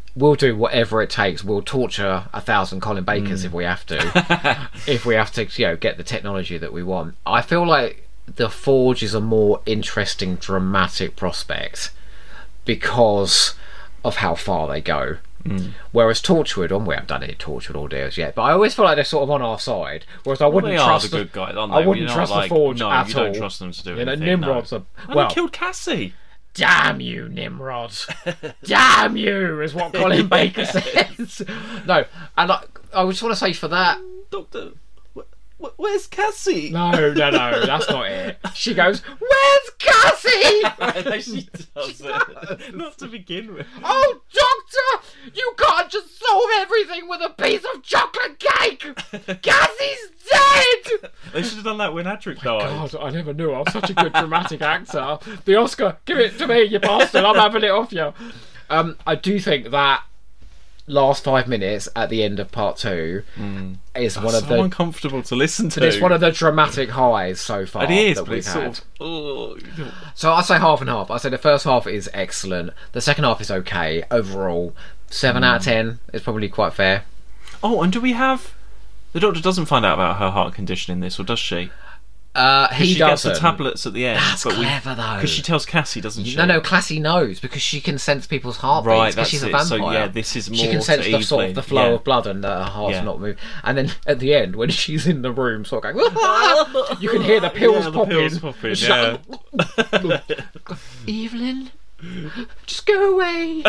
we'll do whatever it takes. We'll torture a thousand Colin Bakers mm. if we have to. if we have to, you know, get the technology that we want. I feel like The Forge is a more interesting, dramatic prospect because of how far they go. Mm. Whereas Torchwood, and we haven't done any Torchwood or deals yet, but I always feel like they're sort of on our side. Whereas I well, wouldn't they trust are the good guys, aren't I they? wouldn't You're trust like, the Forge no, at you don't all. trust them to do you know, anything. Nimrod's no. a And well. they killed Cassie. Damn you, Nimrod! Damn you, is what Colin Baker says. No, and I, I just want to say for that, Doctor. Where's Cassie? No, no, no, that's not it. She goes, "Where's Cassie?" No, she does it. Not to begin with. Oh, Doctor, you can't just solve everything with a piece of chocolate cake. Cassie's dead. They should have done that when Adric Oh died. God, I never knew I was such a good dramatic actor. The Oscar, give it to me, you bastard! I'm having it off you. Um, I do think that last five minutes at the end of part two mm. is That's one of so the uncomfortable to listen to. But it's one of the dramatic highs so far. It is, that but we've it's had. sort of. Oh. So I say half and half. I say the first half is excellent. The second half is okay overall. Seven mm. out of ten is probably quite fair. Oh, and do we have? The Doctor doesn't find out about her heart condition in this, or does she? Uh, he she doesn't. gets the tablets at the end. That's but clever, we, though. Because she tells Cassie, doesn't she? No, no, Cassie knows because she can sense people's heartbeats. Right, because she's a it. vampire. So yeah, this is more. She can sense the sort of the flow yeah. of blood and that her heart's yeah. not moving. And then at the end, when she's in the room, sort of going, ah! You can hear the pills yeah, popping. The pills popping. Yeah. Like, Evelyn, just go away.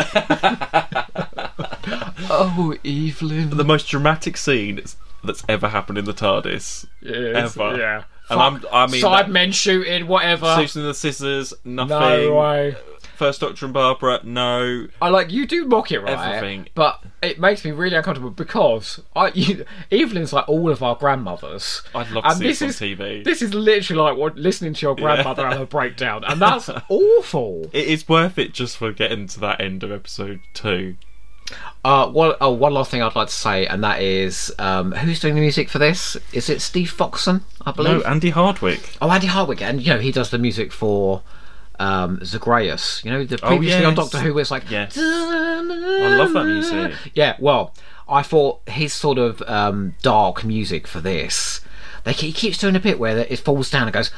Oh, Evelyn. The most dramatic scene that's ever happened in the TARDIS. Yes, ever. Yeah. And I'm, I mean, Sidemen shooting, whatever. Susan and the Scissors, nothing. No way. First Doctor and Barbara, no. I like you do mock it, right? Everything. But it makes me really uncomfortable because I, you, Evelyn's like all of our grandmothers. I'd love to and see this this on is, T V. This is literally like what, listening to your grandmother Yeah. have a breakdown, and that's awful. It is worth it just for getting to that end of episode two. Uh, one, oh, one last thing I'd like to say, and that is, um, who's doing the music for this? Is it Steve Foxon, I believe? No, Andy Hardwick. Oh, Andy Hardwick, and you know he does the music for um, Zagreus. You know, the Oh, previously on yes. Doctor Who, where it's like, Yes. I love that music. Yeah, well, I thought his sort of um, dark music for this, they he keeps doing a bit where it falls down and goes,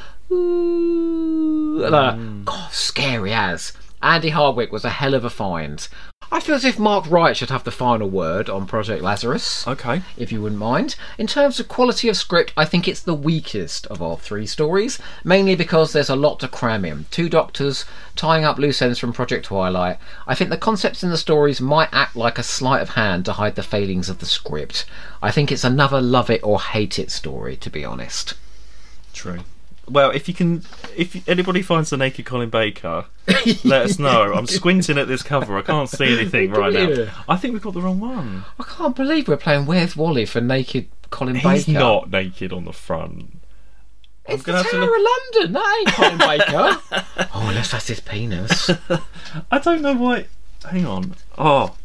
ooh, mm. God, scary as. Andy Hardwick was a hell of a find. I feel as if Mark Wright should have the final word on Project Lazarus. Okay. If you wouldn't mind. In terms of quality of script, I think it's the weakest of our three stories, mainly because there's a lot to cram in. Two doctors tying up loose ends from Project Twilight. I think the concepts in the stories might act like a sleight of hand to hide the failings of the script. I think it's another love it or hate it story, to be honest. True. Well, if you can, if anybody finds the naked Colin Baker, let us know. I'm squinting at this cover. I can't see anything right now. I think we've got the wrong one. I can't believe we're playing Where's Wally for naked Colin He's Baker. He's not naked on the front. It's the Tower of London. That ain't Colin Baker. Oh, unless that's his penis. I don't know why. Hang on. Oh.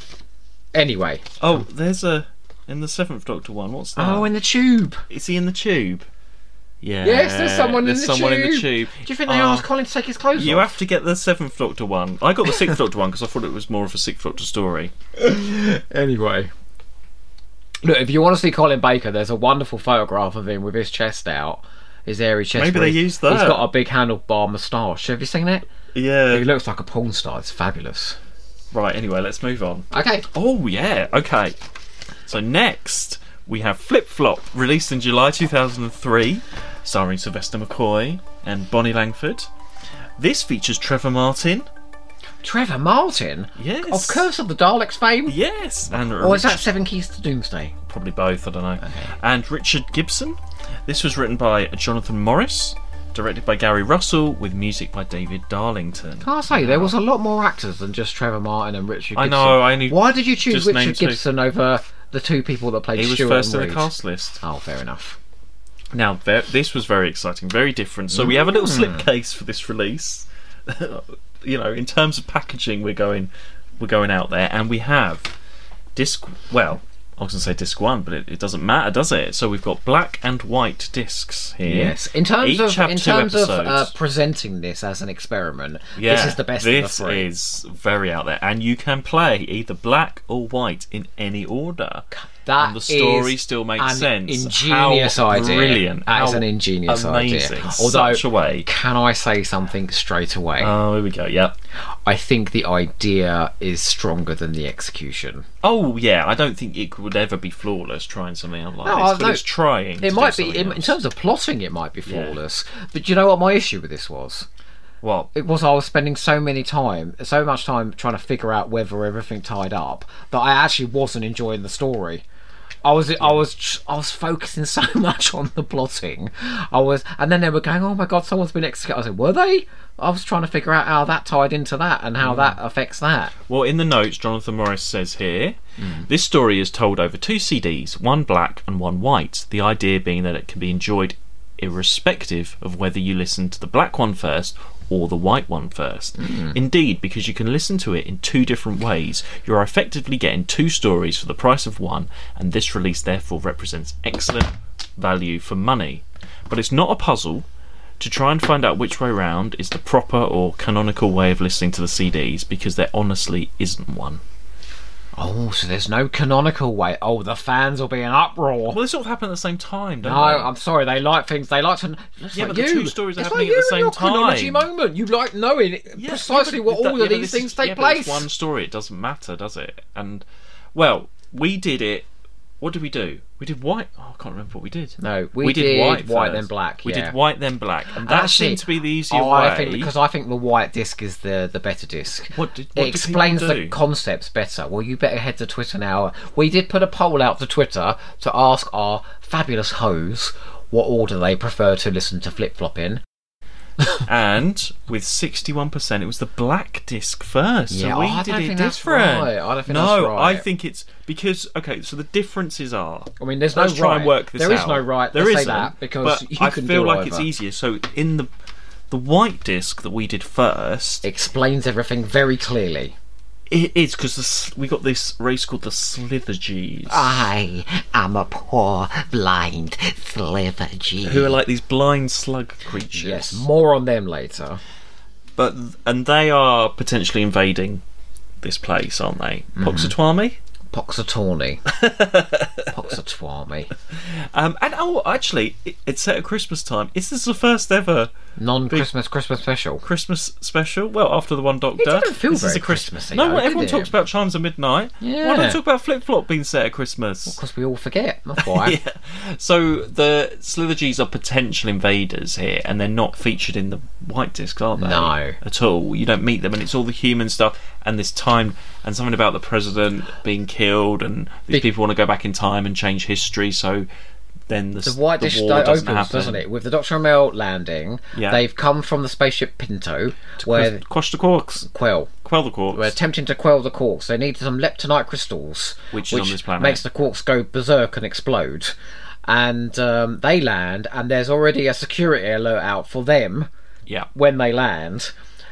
Anyway. Oh, there's a in the Seventh Doctor one. What's that? Oh, in the tube. Is he in the tube? Yeah. Yes, there's someone there's in the someone tube. in the tube. Do you think they uh, asked Colin to take his clothes you off? have to get the Seventh Doctor one. I got the Sixth Doctor one because I thought it was more of a Sixth Doctor story. Anyway. Look, if you want to see Colin Baker, there's a wonderful photograph of him with his chest out. His airy chest. Maybe they he, used that. He's got a big handlebar moustache. Have you seen it? Yeah. He looks like a porn star. It's fabulous. Right, anyway, let's move on. Okay. Oh, yeah, okay. So next, we have Flip Flop, released in July two thousand three, starring Sylvester McCoy and Bonnie Langford. This features Trevor Martin. Trevor Martin? Yes. Of Curse of the Daleks fame? Yes. And or is that Seven Keys to Doomsday? Probably both, I don't know. Okay. And Richard Gibson. This was written by Jonathan Morris, directed by Gary Russell, with music by David Darlington. Can I say, there was a lot more actors than just Trevor Martin and Richard Gibson. I know, I only Why did you choose just Richard named Gibson two. over the two people that played He was Stuart first and in the Reed? cast list. Oh, fair enough. Now, there, this was very exciting, very different. So we have a little slipcase for this release. You know, in terms of packaging, we're going, we're going out there, and we have disc. Well, I was going to say disc one, but it, it doesn't matter, does it? So we've got black and white discs here. Yes. In terms Each of have in two terms of episodes. uh, presenting this as an experiment, Yeah, this is the best of the This three. is very out there, and you can play either black or white in any order. That and the story is still makes an sense. ingenious How idea. Brilliant! That is How an ingenious amazing. idea. Although, Such a way. can I say something straight away? Oh, here we go. Yep. I think the idea is stronger than the execution. Oh yeah, I don't think it would ever be flawless trying something out like No, this, I but don't- it's trying. It to might do be something in, in else. terms of plotting. It might be flawless, but do you know what my issue with this was? What? It was I was spending so many time, so much time trying to figure out whether everything tied up that I actually wasn't enjoying the story. I was, I was, I was focusing so much on the plotting. I was, and then they were going, "Oh my god, someone's been executed." I said, "Were they?" I was trying to figure out how that tied into that and how that affects that. Well, in the notes, Jonathan Morris says here, this story is told over two C Ds, one black and one white. The idea being that it can be enjoyed irrespective of whether you listen to the black one first or the white one first. Indeed, because you can listen to it in two different ways, you are effectively getting two stories for the price of one, and this release therefore represents excellent value for money. But it's not a puzzle. To try and find out which way round is the proper or canonical way of listening to the C Ds, because there honestly isn't one. Oh, so there's no canonical way. Oh, the fans will be in uproar. Well, they sort of happen at the same time, don't No, they? I'm sorry. They like things. They like to. It's Yeah, like but the you. two stories are It's happening like at the you and same your chronology time. moment. You like knowing Yeah, precisely yeah, but what it- all yeah, of but these this things is- take yeah, but place. It's one story. It doesn't matter, does it? And well, we did it. What did we do? We did white. Oh, I can't remember what we did. No, we did white first. then black, We yeah. did white then black, and that Actually, seemed to be the easier oh, way. I think because I think the white disc is the the better disc. What did- what it did explains people the do? concepts better. Well, you better head to Twitter now. We did put a poll out to Twitter to ask our fabulous hoes what order they prefer to listen to Flip Flop in. And with sixty-one percent, it was the black disc first. Yeah, so we oh, I did don't it think that's different. right. I don't think no, that's right. I think it's because okay. So the differences are. I mean, there's Let's no try right. and work this There is out. no right. There Let's say isn't, that because but you I can feel do like either. it's easier. So in the the white disc that we did first, Explains everything very clearly. it is because we got this race called the Slithergees, I am a poor, blind Slithergee. who are like these blind slug creatures. Yes, more on them later. but and they are potentially invading this place, aren't they? Mm-hmm. Poxitwami? Poxatawny. Poxatwami. Um, and oh, actually, it, it's set at Christmas time. Is this the first ever Non-Christmas Christmas special. Christmas special? Well, after the One Doctor, didn't feel this is very a Christmas. Christmassy, No, though, everyone did it? talks about Chimes of Midnight. Yeah. Why don't we talk about Flip Flop being set at Christmas? Because we all forget. That's why. Yeah. So the Slithergees are potential invaders here, and they're not featured in the white disc, are they? No. At all. You don't meet them, and it's all the human stuff, and this time, and something about the president being killed, and these Big- people want to go back in time and change history. So then the, The white the dish war opens, doesn't happen. doesn't it? With the Doctor and Mel landing, Yeah. they've come from the spaceship Pinto, where Quash the corks, Quell. quell the corks. We're attempting to quell the corks. They need some leptonite crystals, Which is on this planet. makes the corks go berserk and explode. And um, they land, and there's already a security alert out for them Yeah. when they land.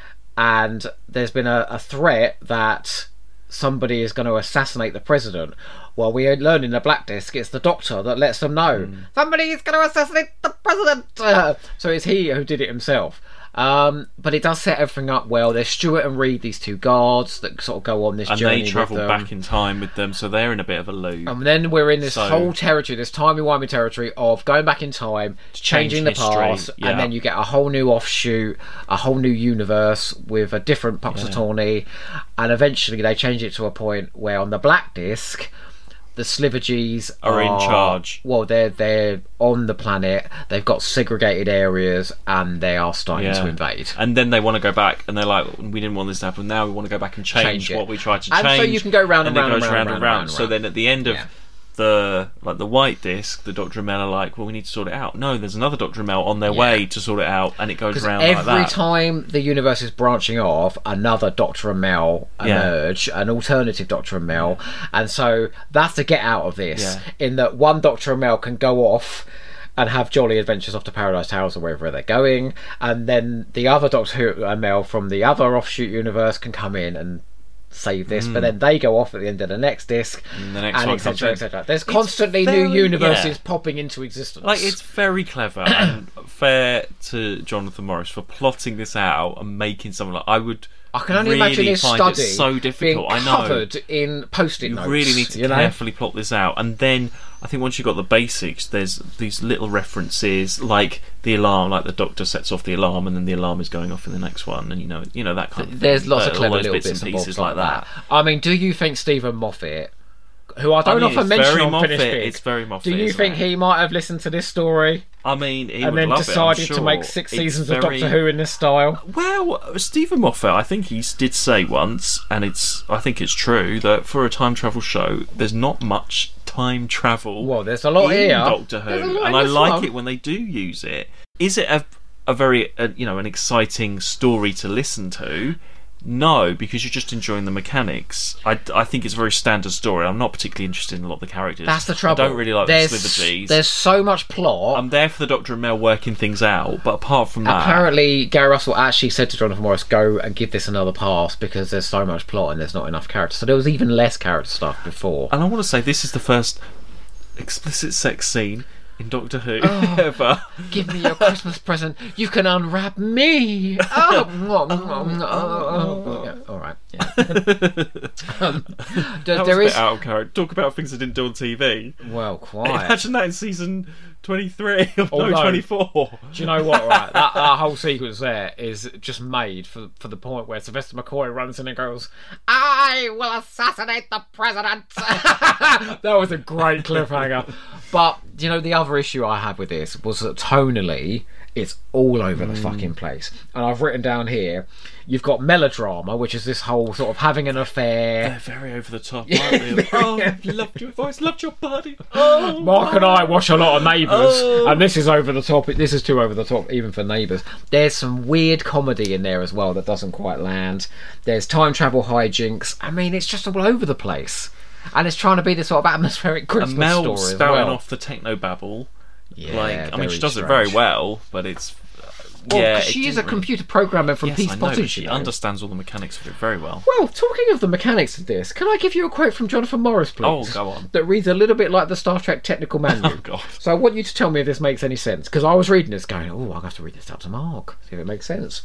And there's been a, a threat that somebody is going to assassinate the president. Well, we learn in the Black Disc it's the Doctor that lets them know somebody is going to assassinate the president. Uh, so it's he who did it himself. Um, but it does set everything up well. There's Stuart and Reed, these two guards that sort of go on this And journey they travel with them. back in time with them, so they're in a bit of a loop. And then we're in this So- whole territory, this timey-wimey territory of going back in time, change changing the history, past, yeah. and then you get a whole new offshoot, a whole new universe with a different Puxatawny, and eventually they change it to a point where on the Black Disc, the Slithergees Are in charge. Well, they're they're on the planet. They've got segregated areas, and they are starting to invade. And then they want to go back, and they're like, "We didn't want this to happen. Now we want to go back and change, Change it. what we tried to And change." so you can go round and it round and goes round round and round and So round. then at the end of Yeah. the like the white disc, the Doctor and Mel are like, "Well, we need to sort it out." No, there's another Doctor and Mel on their Yeah. way to sort it out, and it goes Because round every like that. time the universe is branching off, another Doctor and Mel Yeah. emerge, an alternative Doctor and Mel, and so that's the get out of this. Yeah. In that one Doctor and Mel can go off and have jolly adventures off to Paradise Towers or wherever they're going, and then the other Doctor Who and Mel from the other offshoot universe can come in and save this, but then they go off at the end of the next disc, And the next and one et cetera, comes in. et cetera. There's It's constantly very- new universes yeah. popping into existence. Like, it's very clever and fair to Jonathan Morris for plotting this out and making something like I would. I can only really imagine his find study it so difficult. being I know. covered in post-it You notes. really need to you know? carefully plot this out, and then I think once you've got the basics, there's these little references, like the alarm, like the Doctor sets off the alarm, and then the alarm is going off in the next one, and you know, you know that kind of thing. There's lots Uh, of all clever those little bits bits and and pieces bobs like that. I mean, do you think Stephen Moffat, who I don't I mean, often it's mention very on Moffat, Finished Big, it's very Moffat, do you isn't think it? he might have listened to this story I mean, he and would then love decided it, I'm to make sure. six It's seasons very- of Doctor Who in this style? Well, Stephen Moffat, I think he did say once, and it's I think it's true, that for a time travel show, there's not much time travel. Well, there's a lot in here. Doctor There's a Who, lot and in I this like one. it when they do use it. Is it a a very uh, you know an exciting story to listen to? No, because you're just enjoying the mechanics. I, I think it's a very standard story. I'm not particularly interested in a lot of the characters. That's the trouble. I don't really like there's, the Sliver There's so much plot. I'm there for the Doctor and Mel working things out, but apart from that, Apparently, Gary Russell actually said to Jonathan Morris, go and give this another pass because there's so much plot and there's not enough character. So there was even less character stuff before. and I want to say this is the first explicit sex scene in Doctor Who Oh. ever. Give me your Christmas present. You can unwrap me. Oh, mwah, mwah, mwah, oh. Yeah, all right. Yeah. um, That there was there a bit is out of character. Talk about things I didn't do on T V. well, quite. Imagine that in season twenty-three of no Although- twenty-four. Do you know what? Right, that, that whole sequence there is just made for for the point where Sylvester McCoy runs in and goes, "I will assassinate the president." That was a great cliffhanger. But you know, the other issue I had with this was that tonally, it's all over the fucking place. And I've written down here, you've got melodrama, which is this whole sort of having an affair. They're very over the top, aren't they? Oh, I've loved your voice, loved your body. Oh, Mark and I watch a lot of Neighbours, Oh. and this is over the top. This is too over the top, even for Neighbours. There's some weird comedy in there as well that doesn't quite land. There's time travel hijinks. I mean, it's just all over the place, and it's trying to be this sort of atmospheric Christmas and Mel story as spouting well. off the techno babble. Yeah, like, I mean, very she does it strange. very well, but it's uh, Well, yeah. 'cause it she is a didn't really- computer programmer from Yes, Peace I know, Pottage. but she you know. understands all the mechanics of it very well. Well, talking of the mechanics of this, can I give you a quote from Jonathan Morris, please? Oh, go on. That reads a little bit like the Star Trek technical manual. Oh, God. So I want you to tell me if this makes any sense, because I was reading this going, oh, I'll have to read this out to Mark, see if it makes sense.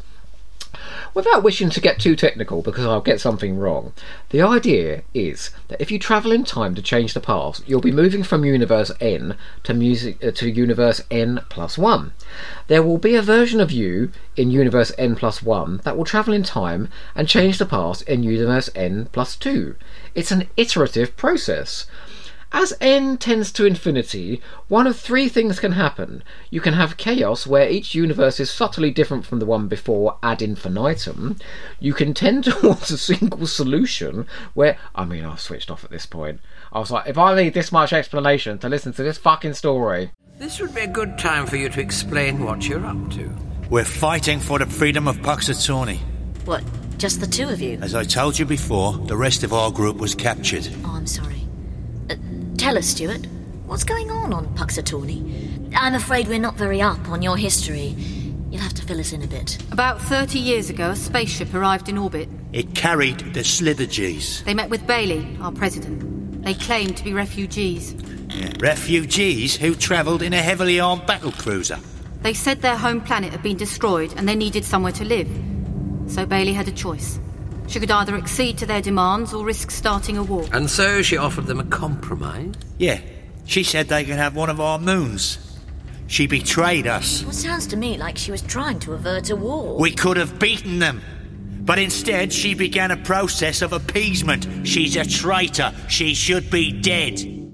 Without wishing to get too technical, because I'll get something wrong, the idea is that if you travel in time to change the past, you'll be moving from universe N to music uh, to universe N plus one. There will be a version of you in universe N plus one that will travel in time and change the past in universe N plus two. It's an iterative process. As n tends to infinity, one of three things can happen. You can have chaos where each universe is subtly different from the one before ad infinitum. You can tend towards a single solution where... I mean, I've switched off at this point. I was like, if I need this much explanation to listen to this fucking story... This would be a good time for you to explain what you're up to. We're fighting for the freedom of Puxatawny. What, just the two of you? As I told you before, the rest of our group was captured. Oh, I'm sorry. Uh, tell us, Stuart. What's going on on Puxatawny? I'm afraid we're not very up on your history. You'll have to fill us in a bit. About thirty years ago, a spaceship arrived in orbit. It carried the Slithergees. They met with Bailey, our president. They claimed to be refugees. Yeah. Refugees who travelled in a heavily armed battlecruiser. They said their home planet had been destroyed and they needed somewhere to live. So Bailey had a choice. She could either accede to their demands or risk starting a war. And so she offered them a compromise? Yeah, she said they could have one of our moons. She betrayed us. Well, sounds to me like she was trying to avert a war. We could have beaten them. But instead, she began a process of appeasement. She's a traitor. She should be dead.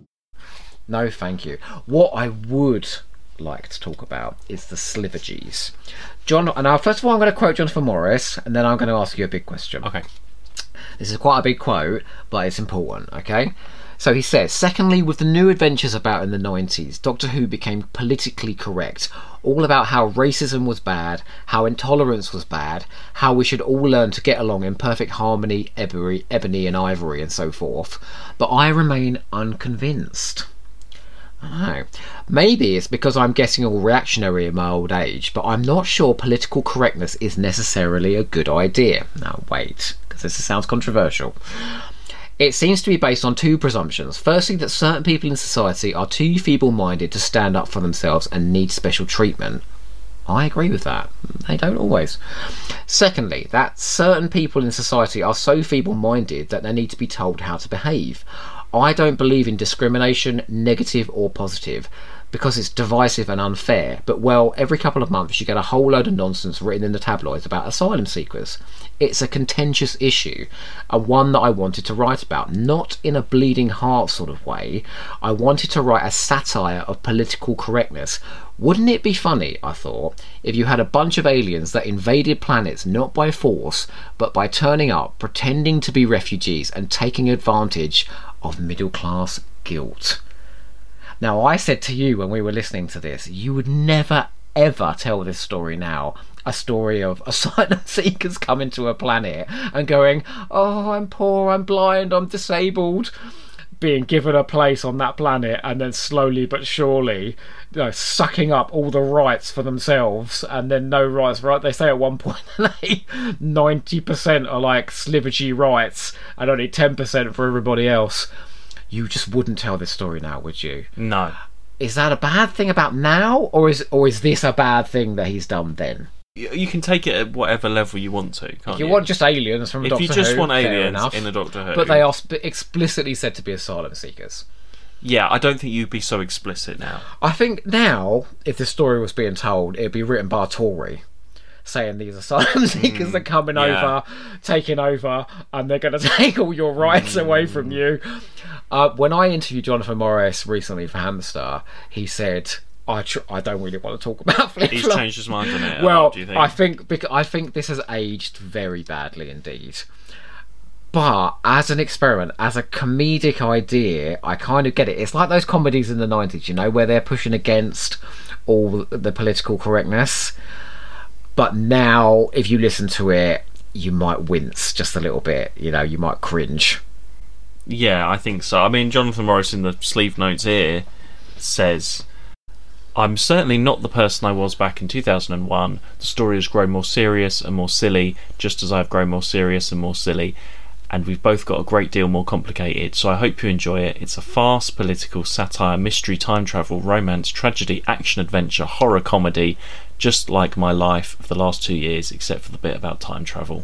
No, thank you. What I would like to talk about is the Slivergees. John, and now first of all I'm going to quote Jonathan Morris, and then I'm going to ask you a big question. Okay. This is quite a big quote, but it's important, okay? So he says, secondly, with the new adventures about in the nineties, Doctor Who became politically correct, all about how racism was bad, how intolerance was bad, how we should all learn to get along in perfect harmony, ebony, ebony and ivory, and so forth. But I remain unconvinced. I don't know. Maybe it's because I'm getting all reactionary in my old age, but I'm not sure political correctness is necessarily a good idea. Now wait, because this sounds controversial. It seems to be based on two presumptions. Firstly, that certain people in society are too feeble-minded to stand up for themselves and need special treatment. I agree with that. They don't always. Secondly, that certain people in society are so feeble-minded that they need to be told how to behave. I don't believe in discrimination, negative or positive, because it's divisive and unfair. But, well, every couple of months you get a whole load of nonsense written in the tabloids about asylum seekers. It's a contentious issue, and one that I wanted to write about, not in a bleeding heart sort of way. I wanted to write a satire of political correctness. Wouldn't it be funny, I thought, if you had a bunch of aliens that invaded planets not by force, but by turning up, pretending to be refugees and taking advantage of middle-class guilt? Now, I said to you when we were listening to this, you would never, ever tell this story now. A story of asylum seekers coming to a planet and going, oh, I'm poor, I'm blind, I'm disabled, being given a place on that planet, and then slowly but surely, you know, sucking up all the rights for themselves, and then no rights, right? They say at one point ninety percent are like Slivergy rights and only ten percent for everybody else. You just wouldn't tell this story now, would you? No. Is that a bad thing about now, or is or is this a bad thing that he's done then? You can take it at whatever level you want to, can't if you, you? want just aliens from if Doctor Who, you just Who, want aliens enough, in the Doctor Who, but they are sp- explicitly said to be asylum seekers. Yeah, I don't think you'd be so explicit now. I think now, if the story was being told, it'd be written by a Tory, saying these asylum seekers mm, are coming yeah. over, taking over, and they're going to take all your rights mm. away from you. Uh, when I interviewed Jonathan Morris recently for Hamster, he said, I tr- I don't really want to talk about Flip He's Flop. changed his mind on it. Well, lot, do you think? I think bec- I think this has aged very badly indeed. But as an experiment, as a comedic idea, I kind of get it. It's like those comedies in the nineties, you know, where they're pushing against all the political correctness. But now, if you listen to it, you might wince just a little bit. You know, you might cringe. Yeah, I think so. I mean, Jonathan Morris in the sleeve notes here says, I'm certainly not the person I was back in two thousand one. The story has grown more serious and more silly, just as I've grown more serious and more silly, and we've both got a great deal more complicated, so I hope you enjoy it. It's a farce, political, satire, mystery, time travel, romance, tragedy, action, adventure, horror, comedy, just like my life of the last two years, except for the bit about time travel.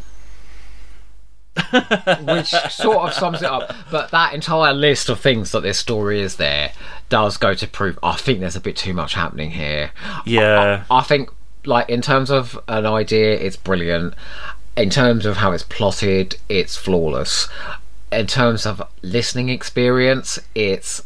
Which sort of sums it up, but that entire list of things that this story is there does go to prove I think there's a bit too much happening here. Yeah, I, I think, like, in terms of an idea, it's brilliant. In terms of how it's plotted, it's flawless. In terms of listening experience, it's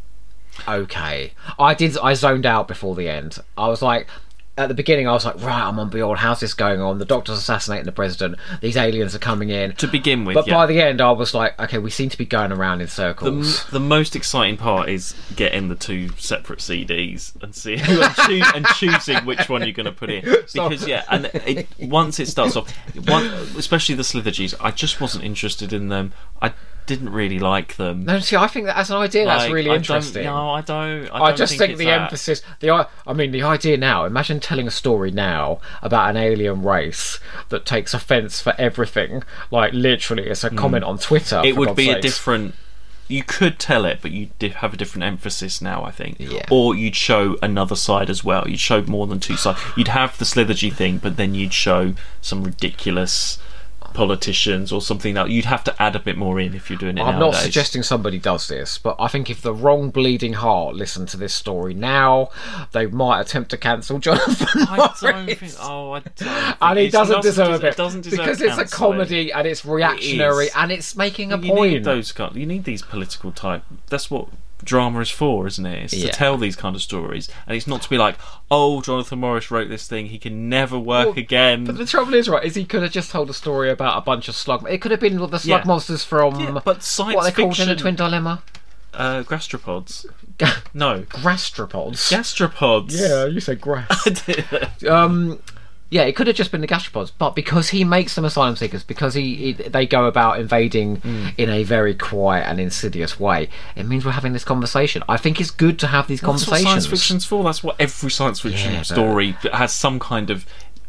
okay. I did I zoned out before the end. I was like, at the beginning I was like, right, I'm on board, how's this going on? The Doctor's assassinating the President, these aliens are coming in. To begin with, But yeah. by the end I was like, okay, we seem to be going around in circles. The, the most exciting part is getting the two separate C Ds and seeing and, choo- and choosing which one you're going to put in. Because, yeah, and it, once it starts off, one, especially the Slithergies, I just wasn't interested in them. I didn't really like them. No, see, I think that as an idea, like, that's really I interesting. No, I don't. I, I don't just think, think, it's the that. emphasis, the I mean, the idea now. Imagine telling a story now about an alien race that takes offence for everything. Like, literally, it's a comment mm. on Twitter. It for would God's be sakes. a different. You could tell it, but you'd di- have a different emphasis now, I think. Yeah. Or you'd show another side as well. You'd show more than two sides. You'd have the Slithergy thing, but then you'd show some ridiculous politicians or something that you'd have to add a bit more in if you're doing it I'm nowadays. not suggesting somebody does this, but I think if the wrong bleeding heart listened to this story now, they might attempt to cancel Jonathan Morris. I don't think. Oh, I don't. Think And he it's- doesn't, doesn't deserve des- it, doesn't deserve because it's a cancelling. comedy and it's reactionary It is. and it's making a you point. Need those kind, you need these political type. That's what drama is for, isn't it? It's Yeah. to tell these kind of stories, and it's not to be like, oh, Jonathan Morris wrote this thing, he can never work Well, again. But the trouble is, right, is he could have just told a story about a bunch of slug. It could have been the slug Yeah. monsters from Yeah, but science what are they called in the fiction- Twin Dilemma? Uh, gastropods. No, Gastropods. gastropods. Yeah, you said grass. um, yeah, it could have just been the gastropods, but because he makes them asylum seekers, because he, he they go about invading Mm. in a very quiet and insidious way, it means we're having this conversation. I think it's good to have these That's what conversations. science fiction's for. That's what every science fiction Yeah, but- story that has some kind of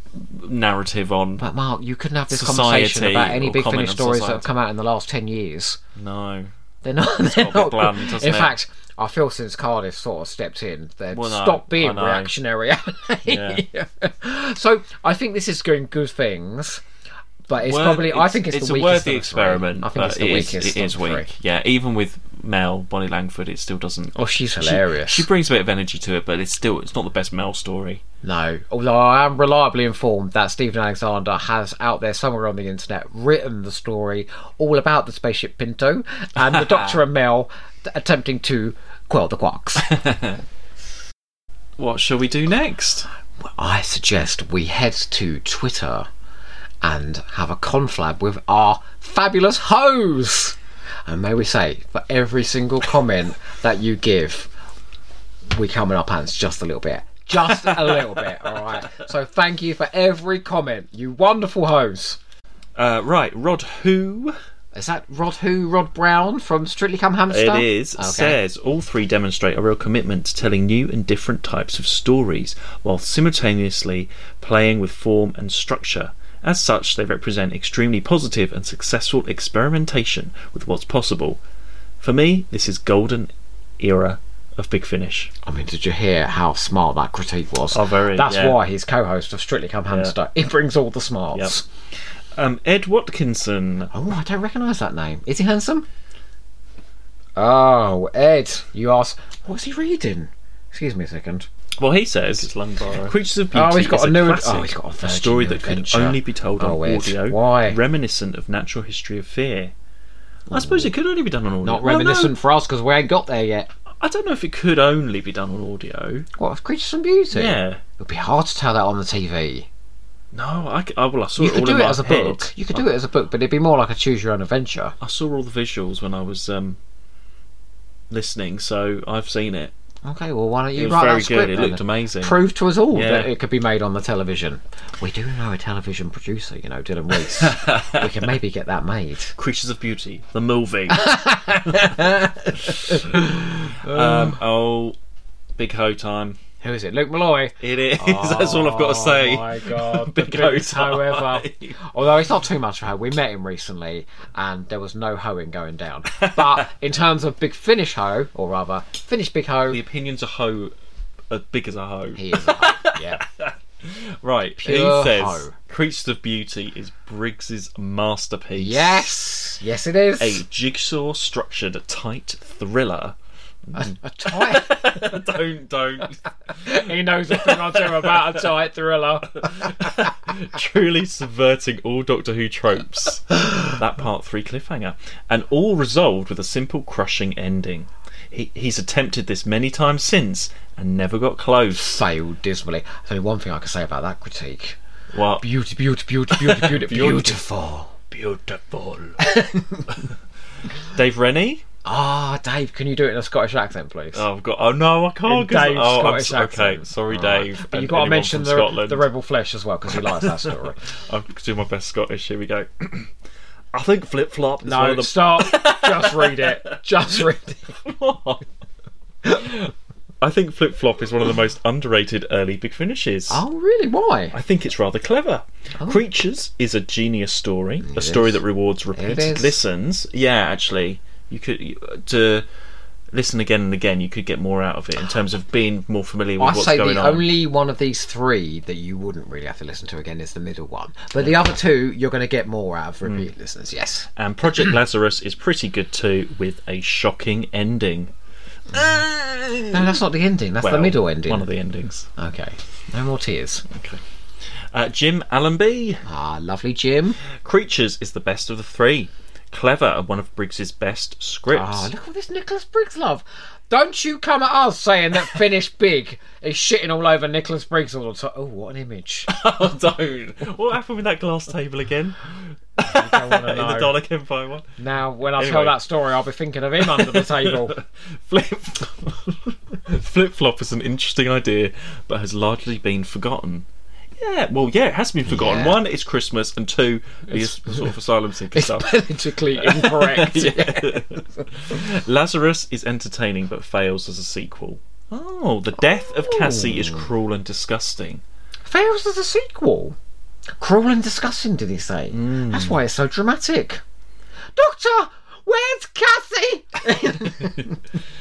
narrative on. But Mark, you couldn't have this society conversation about any or Big comment Finish on stories that society. have come out in the last ten years. No. They're not. It's They're got a bit not bland, good. doesn't In it? fact, I feel since Cardiff sort of stepped in, they've Well, no, stopped being I know. reactionary. Yeah. So I think this is doing good things, but it's Well, probably. I think it's, it's the a weakest worthy of the three. experiment. I think it's but the it is- weakest. It is of the weak. three. Yeah, even with Mel, Bonnie Langford, it still doesn't. Oh, she's she- hilarious. She, brings a bit of energy to it, but it's still it's not the best Mel story. No, although I am reliably informed that Stephen Alexander has out there somewhere on the internet written the story all about the spaceship Pinto and the Doctor and Mel attempting to quell the quarks. What shall we do next? I suggest we head to Twitter and have a conflab with our fabulous hoes. And may we say, for every single comment that you give, we come in our pants just a little bit. Just a little bit, alright? So thank you for every comment, you wonderful hoes. Uh, right, Rod Who. Is that Rod Who, Rod Brown from Strictly Come Hamster? It is. Okay. Says all three demonstrate a real commitment to telling new and different types of stories, while simultaneously playing with form and structure. As such, they represent extremely positive and successful experimentation with what's possible. For me, this is golden era of Big Finish. I mean, did you hear how smart that critique was? Oh, very. That's yeah. why he's co-host of Strictly Come Hamster. He brings all the smarts. Yep. Um, Ed Watkinson. Oh, I don't recognise that name. Is he handsome? Oh, Ed, you asked. What's he reading? Excuse me a second. Well, he says It's Lungborough. Creatures of Beauty Oh, he's got is a new- classic, oh, he's got a Virgin story New that could Adventure. only be told on Oh, Ed, audio, why? reminiscent of Natural History of Fear. I suppose it could only be done on audio. Not Well, no, reminiscent for us because we ain't got there yet. I don't know if it could only be done on audio. What, Creatures and Beauty? Yeah. It would be hard to tell that on the T V. No, I, c- I- well, I saw You it could all do in it my as a head. book. You could do it as a book, but it'd be more like a choose your own adventure. I saw all the visuals when I was um, listening, so I've seen it. Okay, well, why don't you It was write very that script good. It then? looked amazing. Prove to us all Yeah. that it could be made on the television. We do know a television producer, you know, Dylan Reese. We can maybe get that made. Creatures of Beauty, the movie. um, oh, big ho time. Who is it? Luke Malloy? It is. That's all I've got to say. Oh my god, Big the ho biggest hoe ever. time. Although it's not too much for hoe. We met him recently, and there was no hoeing going down. But in terms of Big Finish hoe, or rather, Finish Big Ho, The opinions of ho are big as a hoe. he is a hoe. Yeah. Right, Pure he says hoe. Creatures of Beauty is Briggs's masterpiece. Yes, yes, it is. A jigsaw structured tight thriller. A, a tight. don't, don't. He knows a thing or two about a tight thriller. Truly subverting all Doctor Who tropes. That part three cliffhanger. And all resolved with a simple crushing ending. He, he's attempted this many times since and never got close. Failed dismally. There's only one thing I can say about that critique. What? Beauty, beauty, beauty, beauty, beauty, beautiful. Beautiful. Dave Rennie? Ah, Dave, can you do it in a Scottish accent, please? Oh, I've got. Oh no, I can't. In 'cause- Dave's oh, I'm Scottish so- okay, accent. sorry, All right. Dave. But and you've got to anyone mention from the, Scotland. the Rebel Flesh as well, because he likes that story. I'll do my best Scottish. Here we go. I think Flip Flop is one No, of the. stop. Just read it. Just read it. I think Flip Flop is one of the most underrated early Big Finishes. Oh, really? Why? I think it's rather clever. Creatures is a genius story, a story is. that rewards It repeated is. listens. Yeah, actually, you could you- to listen again and again. You could get more out of it in terms of being more familiar with I what's say going the on. only one of these three that you wouldn't really have to listen to again is the middle one. But the other two, you're going to get more out of repeat Mm. listeners, yes. And Project Lazarus is pretty good too, with a shocking ending. No, that's not the ending. That's the Well, middle ending. One of the endings. Okay. No more tears. Okay. Uh, Jim Allenby. Ah, lovely Jim. Creatures is the best of the three. Clever and one of Briggs's best scripts. Ah, look at this Nicholas Briggs love. Don't you come at us saying that Finish Big is shitting all over Nicholas Briggs all the time. Oh, what an image. Oh, don't. What happened with that glass table again? I don't want to In the know. Dalek Empire one? Now, when I Anyway. tell that story, I'll be thinking of him under the table. Flip Flip Flop is an interesting idea, but has largely been forgotten. Yeah, well, yeah, it has been forgotten. Yeah. One, it's Christmas, and two, it's sort of asylum seeker It's stuff. politically incorrect. Yeah. Lazarus is entertaining, but fails as a sequel. Oh, the death of Cassie is cruel and disgusting. Fails as a sequel. Cruel and disgusting, did he say? Mm. That's why it's so dramatic. Doctor, where's Cassie?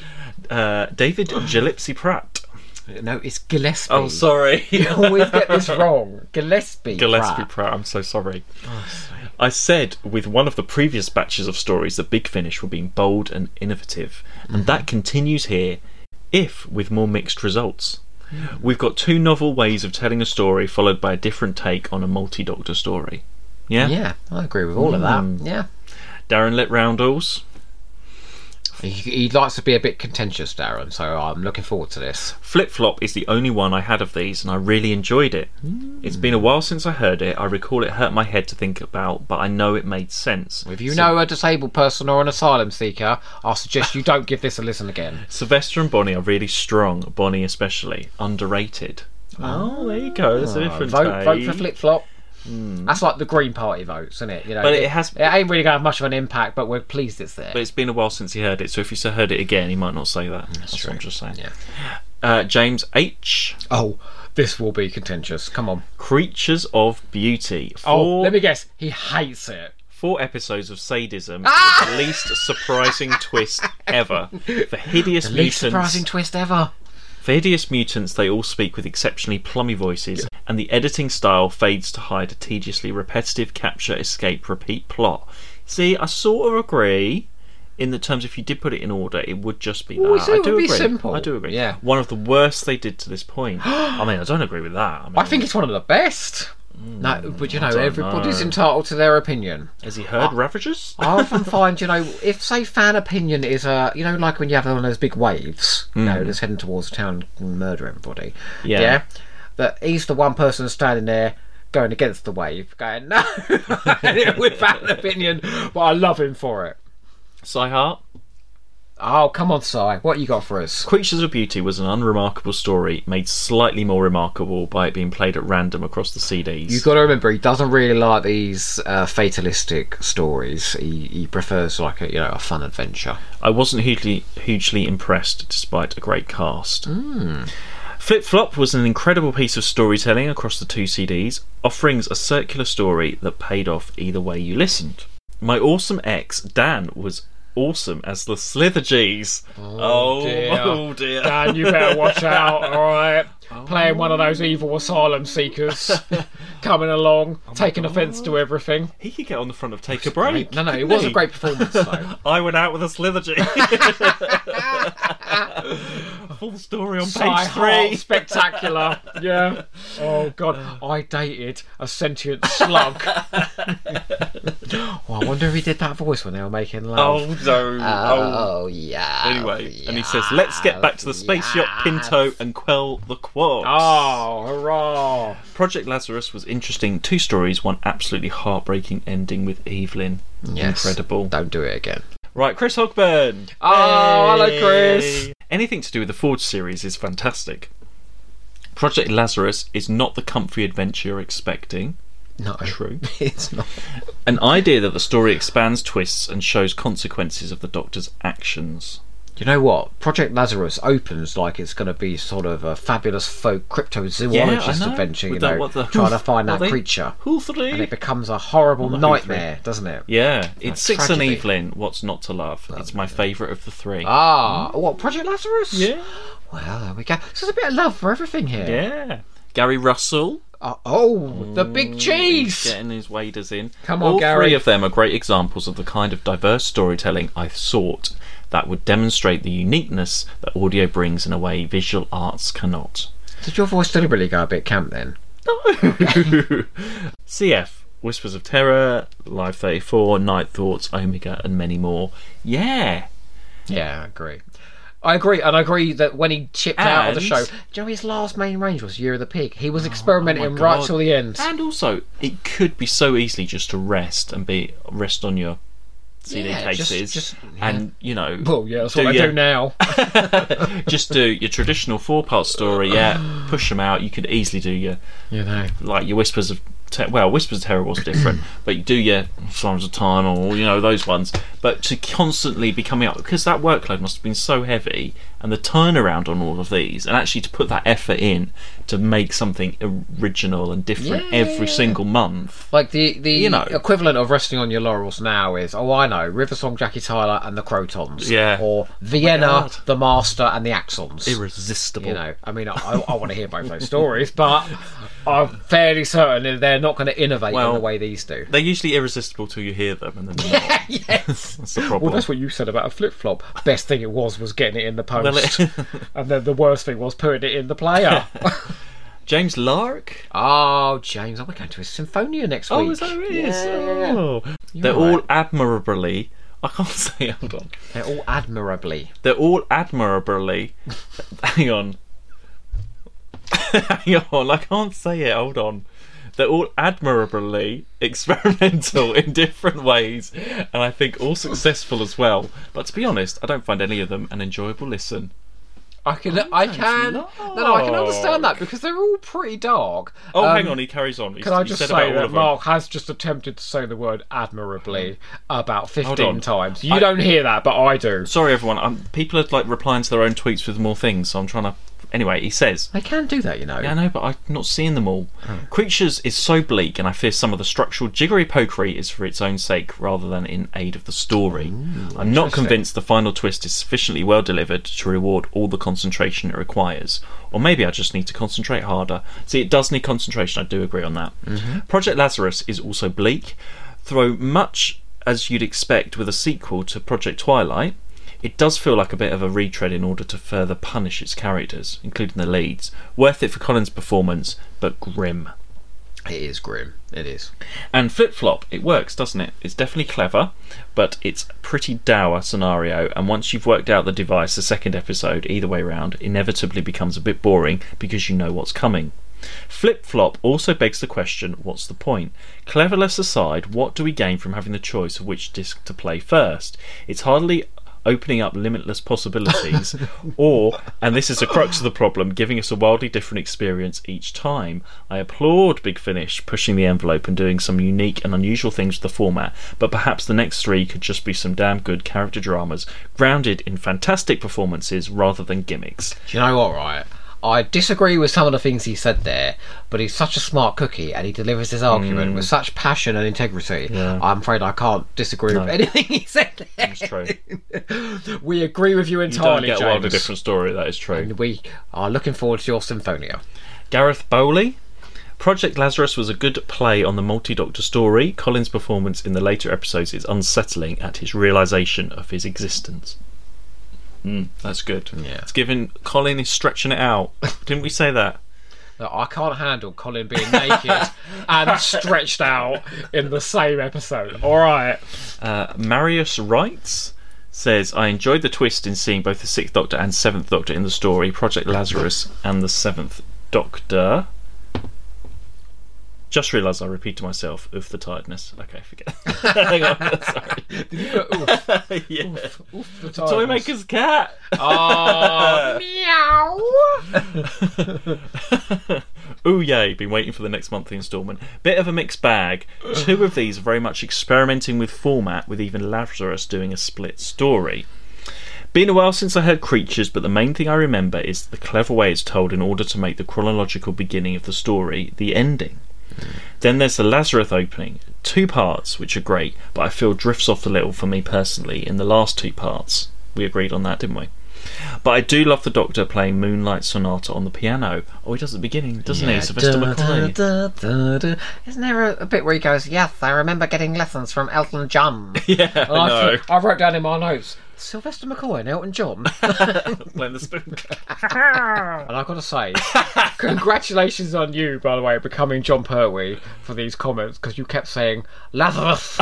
uh, David Gillespie Pratt. No, it's Gillespie. Oh, sorry. You always get this wrong. Gillespie. Gillespie Pratt. Pratt. I'm so sorry. Oh, I said with one of the previous batches of stories that Big Finish were being bold and innovative, and mm-hmm. that continues here, if with more mixed results. Mm. We've got two novel ways of telling a story followed by a different take on a multi-doctor story. Yeah? Yeah, I agree with all mm. of that. Yeah. Darren Lit Roundles. He, he likes to be a bit contentious, Darren, so I'm looking forward to this. Flip Flop is the only one I had of these, and I really enjoyed it. Mm. It's been a while since I heard it. I recall it hurt my head to think about, but I know it made sense. If you so, know a disabled person or an asylum seeker, I'll suggest you don't give this a listen again. Sylvester and Bonnie are really strong, Bonnie especially. Underrated. Oh, there you go. There's a different vote, take. vote for Flip Flop. Mm. That's like the Green Party votes, isn't it? You know, but it, it has. It ain't really going to have much of an impact, but we're pleased it's there. But it's been a while since he heard it, so if he heard it again, he might not say that. That's, That's true. what I'm just saying. Yeah. Uh, James H. Oh, this will be contentious. Come on. Creatures of Beauty. Four, oh, let me guess. He hates it. Four episodes of sadism. Ah! The least surprising twist ever. For hideous the mutants. Least surprising twist ever. For hideous mutants, they all speak with exceptionally plummy voices, and the editing style fades to hide a tediously repetitive capture, escape, repeat plot. See, I sort of agree. In the terms, if you did put it in order, it would just be that. Well, so I it do would agree. Be simple. I do agree. Yeah. One of the worst they did to this point. I mean, I don't agree with that. I, mean, I think it's one of the best. Mm, no, but you know, everybody's know. entitled to their opinion. Has he heard I, Ravagers? I often find, you know, if say fan opinion is a, you know, like when you have one of those big waves, you mm. know, that's heading towards town and murder everybody. Yeah. yeah. That he's the one person standing there going against the wave, going no, with fan opinion, but I love him for it. Psy-Heart. Oh, come on, Si. What you got for us? Creatures of Beauty was an unremarkable story, made slightly more remarkable by it being played at random across the C Ds. You've got to remember, he doesn't really like these uh, fatalistic stories. He, he prefers like a you know a fun adventure. I wasn't hugely hugely impressed, despite a great cast. Mm. Flip Flop was an incredible piece of storytelling across the two C Ds, offering a circular story that paid off either way you listened. My awesome ex, Dan, was awesome as the Slithergees. Oh, oh dear. Oh dear. Dan, you better watch out, alright? Oh. Playing one of those evil asylum seekers. Coming along, oh taking God. offence to everything. He could get on the front of Take a Break. No, no, it was he? a great performance though. I went out with a Slithergee. Full story on page three. Spectacular. Yeah. Oh God, I dated a sentient slug. Oh, I wonder if he did that voice when they were making love. Oh no. Oh, oh yeah. Anyway, yeah, and he says, "Let's get back to the space yeah. yacht Pinto and quell the quarks." Oh, hurrah! Project Lazarus was interesting. Two stories, one absolutely heartbreaking ending with Evelyn. Yes. Incredible. Don't do it again. Right, Chris Hogburn. Oh, hey. Hello, Chris. Anything to do with the Forge series is fantastic. Project Lazarus is not the comfy adventure you're expecting. No, true. It's not. An idea that the story expands twists and shows consequences of the Doctor's actions. You know what? Project Lazarus opens like it's going to be sort of a fabulous folk cryptozoologist yeah, adventure, you With know, that, the, trying to find that they, creature. Hoothry. And it becomes a horrible well, nightmare, doesn't it? Yeah. It's Six tragedy. and Evelyn, What's Not to Love. It's my favourite of the three. Ah, mm. What, Project Lazarus? Yeah. Well, there we go. So there's a bit of love for everything here. Yeah. Gary Russell. Uh, oh, the big cheese! Getting his waders in. Come on, All Gary. three of them are great examples of the kind of diverse storytelling I sought that would demonstrate the uniqueness that audio brings in a way visual arts cannot. Did your voice deliberately go a bit camp then? No. C F, Whispers of Terror, Live thirty-four, Night Thoughts, Omega, and many more. Yeah. Yeah, I agree. I agree, and I agree that when he chipped and, out of the show, do you know his last main range was Year of the Pig? He was experimenting oh right till the end. And also, it could be so easily just to rest and be rest on your C D yeah, cases, just, just, yeah. and you know, well, yeah, that's what I your, do now. Just do your traditional four-part story. Yeah, push them out. You could easily do your, you know, like your Whispers of. Te- well, Whispers of Terror was different, but you do your Signs of Time or you know those ones. But to constantly be coming up because that workload must have been so heavy, and the turnaround on all of these, and actually to put that effort in to make something original and different Yeah. every single month. Like the the You know. equivalent of resting on your laurels now is, oh, I know, River Song, Jackie Tyler and the Crotons. Yeah. Or Vienna, God. the Master and the Axons. Irresistible. You know, I mean, I, I want to hear both those stories, but I'm fairly certain that they're not going to innovate Well, in the way these do. They're usually irresistible till you hear them, and then they're not. Yes. That's the problem. Well, that's what you said about a flip flop. Best thing it was was getting it in the post, Well, it- and then the worst thing was putting it in the player. James Lark? Oh, James, oh, we're going to a Symphonia next Oh, week. is that who it is? Yeah, yeah, yeah. Oh. You're They're right. all admirably. I can't say. Hold on. They're all admirably. They're all admirably. Hang on. Hang on. I can't say it. Hold on. They're all admirably experimental in different ways, and I think all successful as well. But to be honest, I don't find any of them an enjoyable listen. I can, I can, no, no, I can understand that because they're all pretty dark. Oh, Um, hang on. He carries on. He's, Can I he just said say about all that of them. Mark has just attempted to say the word admirably about Hold on. fifteen times. You I- don't hear that, but I do. Sorry, everyone. Um, people are like replying to their own tweets with more things, so I'm trying to. Anyway, he says. They can do that, you know. Yeah, I know, but I'm not seeing them all. Creatures is so bleak, and I fear some of the structural jiggery pokery is for its own sake rather than in aid of the story. I'm not interesting. convinced the final twist is sufficiently well delivered to reward all the concentration it requires. Or maybe I just need to concentrate harder. See, it does need concentration, I do agree on that. Project Lazarus is also bleak. Though much as you'd expect with a sequel to Project Twilight, it does feel like a bit of a retread in order to further punish its characters, including the leads. Worth it for Colin's performance, but grim. It is grim. It is. And Flip Flop, it works, doesn't it? It's definitely clever, but it's a pretty dour scenario, and once you've worked out the device, the second episode, either way round, inevitably becomes a bit boring because you know what's coming. Flip Flop also begs the question, what's the point? Cleverness aside, what do we gain from having the choice of which disc to play first? It's hardly opening up limitless possibilities, or, and this is the crux of the problem, giving us a wildly different experience each time. I applaud Big Finish pushing the envelope and doing some unique and unusual things with the format, but perhaps the next three could just be some damn good character dramas, grounded in fantastic performances rather than gimmicks. Do you know what, right? I disagree with some of the things he said there, but he's such a smart cookie and he delivers his argument Mm. with such passion and integrity. Yeah. I'm afraid I can't disagree No. with anything he said there. That's true. We agree with you You don't entirely, get a James. wildly different story, that is true. And we are looking forward to your Symphonia. Gareth Bowley. Project Lazarus was a good play on the multi-doctor story. Colin's performance in the later episodes is unsettling at his realisation of his existence. Mm, that's good. Yeah. It's given Colin is stretching it out. Didn't we say that? No, I can't handle Colin being naked and stretched out in the same episode. All right. Uh, Marius writes, says, I enjoyed the twist in seeing both the Sixth Doctor and Seventh Doctor in the story, Project Lazarus and the Seventh Doctor. Just realised I repeated myself. Oof, the tiredness. Okay, forget. Hang on, sorry. Did you go oof? Yeah. Oof, oof, the Toy tiredness. Maker's cat. Oh, meow. Ooh yay, been waiting for the next monthly instalment. Bit of a mixed bag. Two of these are very much experimenting with format, with even Lazarus doing a split story. Been a while since I heard Creatures, but the main thing I remember is the clever way it's told in order to make the chronological beginning of the story the ending. Then there's the Lazarus opening, two parts which are great, but I feel drifts off a little for me personally in the last two parts. We agreed on that, didn't we? But I do love the Doctor playing Moonlight Sonata on the piano. Oh, he does at the beginning, doesn't Yeah, he? Sylvester da, McCoy. da, da, da. Isn't there a, a bit where he goes, yes, I remember getting lessons from Elton John? Yeah, And I know. thought- I wrote down in my notes, Sylvester McCoy and Elton John. Playing the spoon. And I've got to say, congratulations on you, by the way, becoming John Pertwee for these comments, because you kept saying, Lazarus.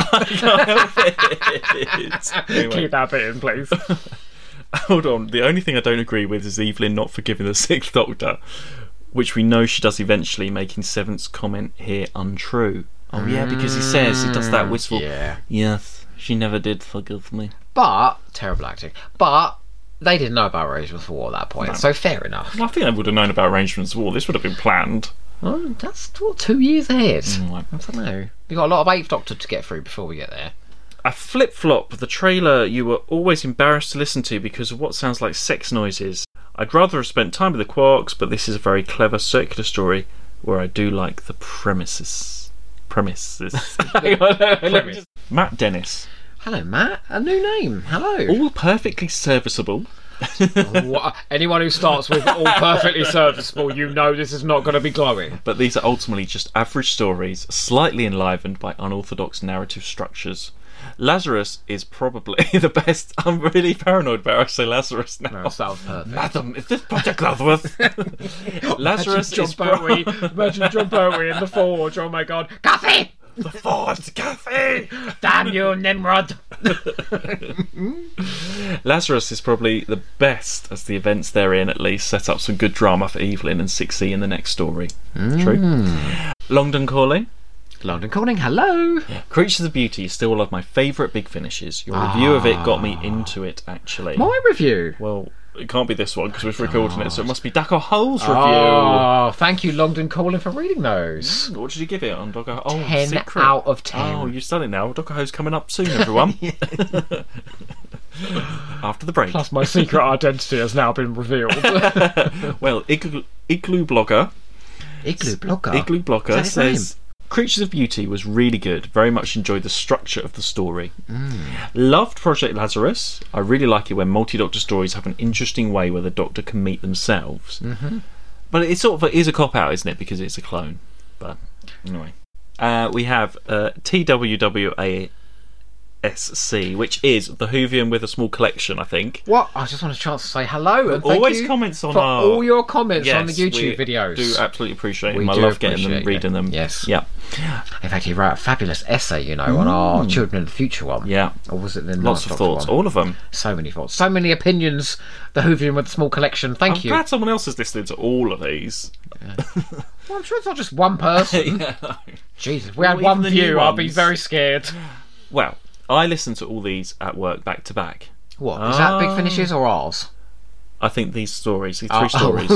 Anyway. Keep that bit in, please. Hold on, the only thing I don't agree with is Evelyn not forgiving the Sixth Doctor, which we know she does eventually, making Seventh's comment here untrue. Oh yeah, because he says, he does that wistful, Yeah. yes, she never did forgive me. But, terrible acting, but they didn't know about arrangements for war at that point, No. so fair enough. I think they would have known about arrangements of war. This would have been planned. Well, that's what, two years ahead. Mm, right. I don't know. We've got a lot of Eighth Doctor to get through before we get there. A flip-flop, the trailer you were always embarrassed to listen to because of what sounds like sex noises. I'd rather have spent time with the Quarks, but this is a very clever circular story where I do like the premises. Premises. Premise. Matt Dennis. Hello, Matt. A new name. Hello. All perfectly serviceable. What? Anyone who starts with all perfectly serviceable, you know this is not going to be glowing. But these are ultimately just average stories, slightly enlivened by unorthodox narrative structures. Lazarus is probably the best. I'm really paranoid about how I say Lazarus now. No, that was perfect. Madam, is this Project Lazarus? Lazarus Imagine is John pro- Pertwee. Imagine John Pertwee in the Forge. Oh my God. Coffee! The Forge, Coffee! Damn you, Nimrod! Lazarus is probably the best, as the events therein at least set up some good drama for Evelyn and six E in the next story. Mm. True. Longdon Calling. London Calling, hello. Creatures of Beauty is still one of my favourite big finishes. Your review of it got me into it, actually. My review? Well, it can't be this one because we're recording it, so it must be Dagger Hole's review. Oh, thank you, Longdon Calling, for reading those. What did you give it on Dagger Hole? ten Secret. out of ten. Oh, you've done it now. Dagger Hole's coming up soon, everyone. After the break. Plus, my secret identity has now been revealed. Well, Igloo, Igloo Blogger. Igloo Blogger? Igloo Blogger Is that his says... Creatures of Beauty was really good. Very much enjoyed the structure of the story. Mm. Loved Project Lazarus. I really like it when multi-doctor stories have an interesting way where the Doctor can meet themselves. Mm-hmm. But it's sort of a, is a cop-out, isn't it? Because it's a clone. But anyway. Uh, we have uh, T W W A S C, which is the Whovian with a small collection, I think. What? I just want a chance to say hello and thank Always you comments on for our... all your comments yes, on the YouTube we videos. do absolutely appreciate We them. I do love getting them, appreciate reading it. them. Yes. Yeah. In fact, he wrote a fabulous essay, you know, on our Mm. Children of the Future one. Yeah. Or was it the Lots Ninth of Doctor thoughts. one? All of them. So many thoughts. So many opinions. The Whovian with a small collection. Thank I'm you. glad someone else is listening to all of these. Well, I'm sure it's not just one person. Yeah, no. Jesus, if we Well, had even one the new view, I'd be ones. very scared. Well, I listen to all these at work back to back. What? Is that Big Ah. Finishes or ours? I think these stories, these Oh, three stories.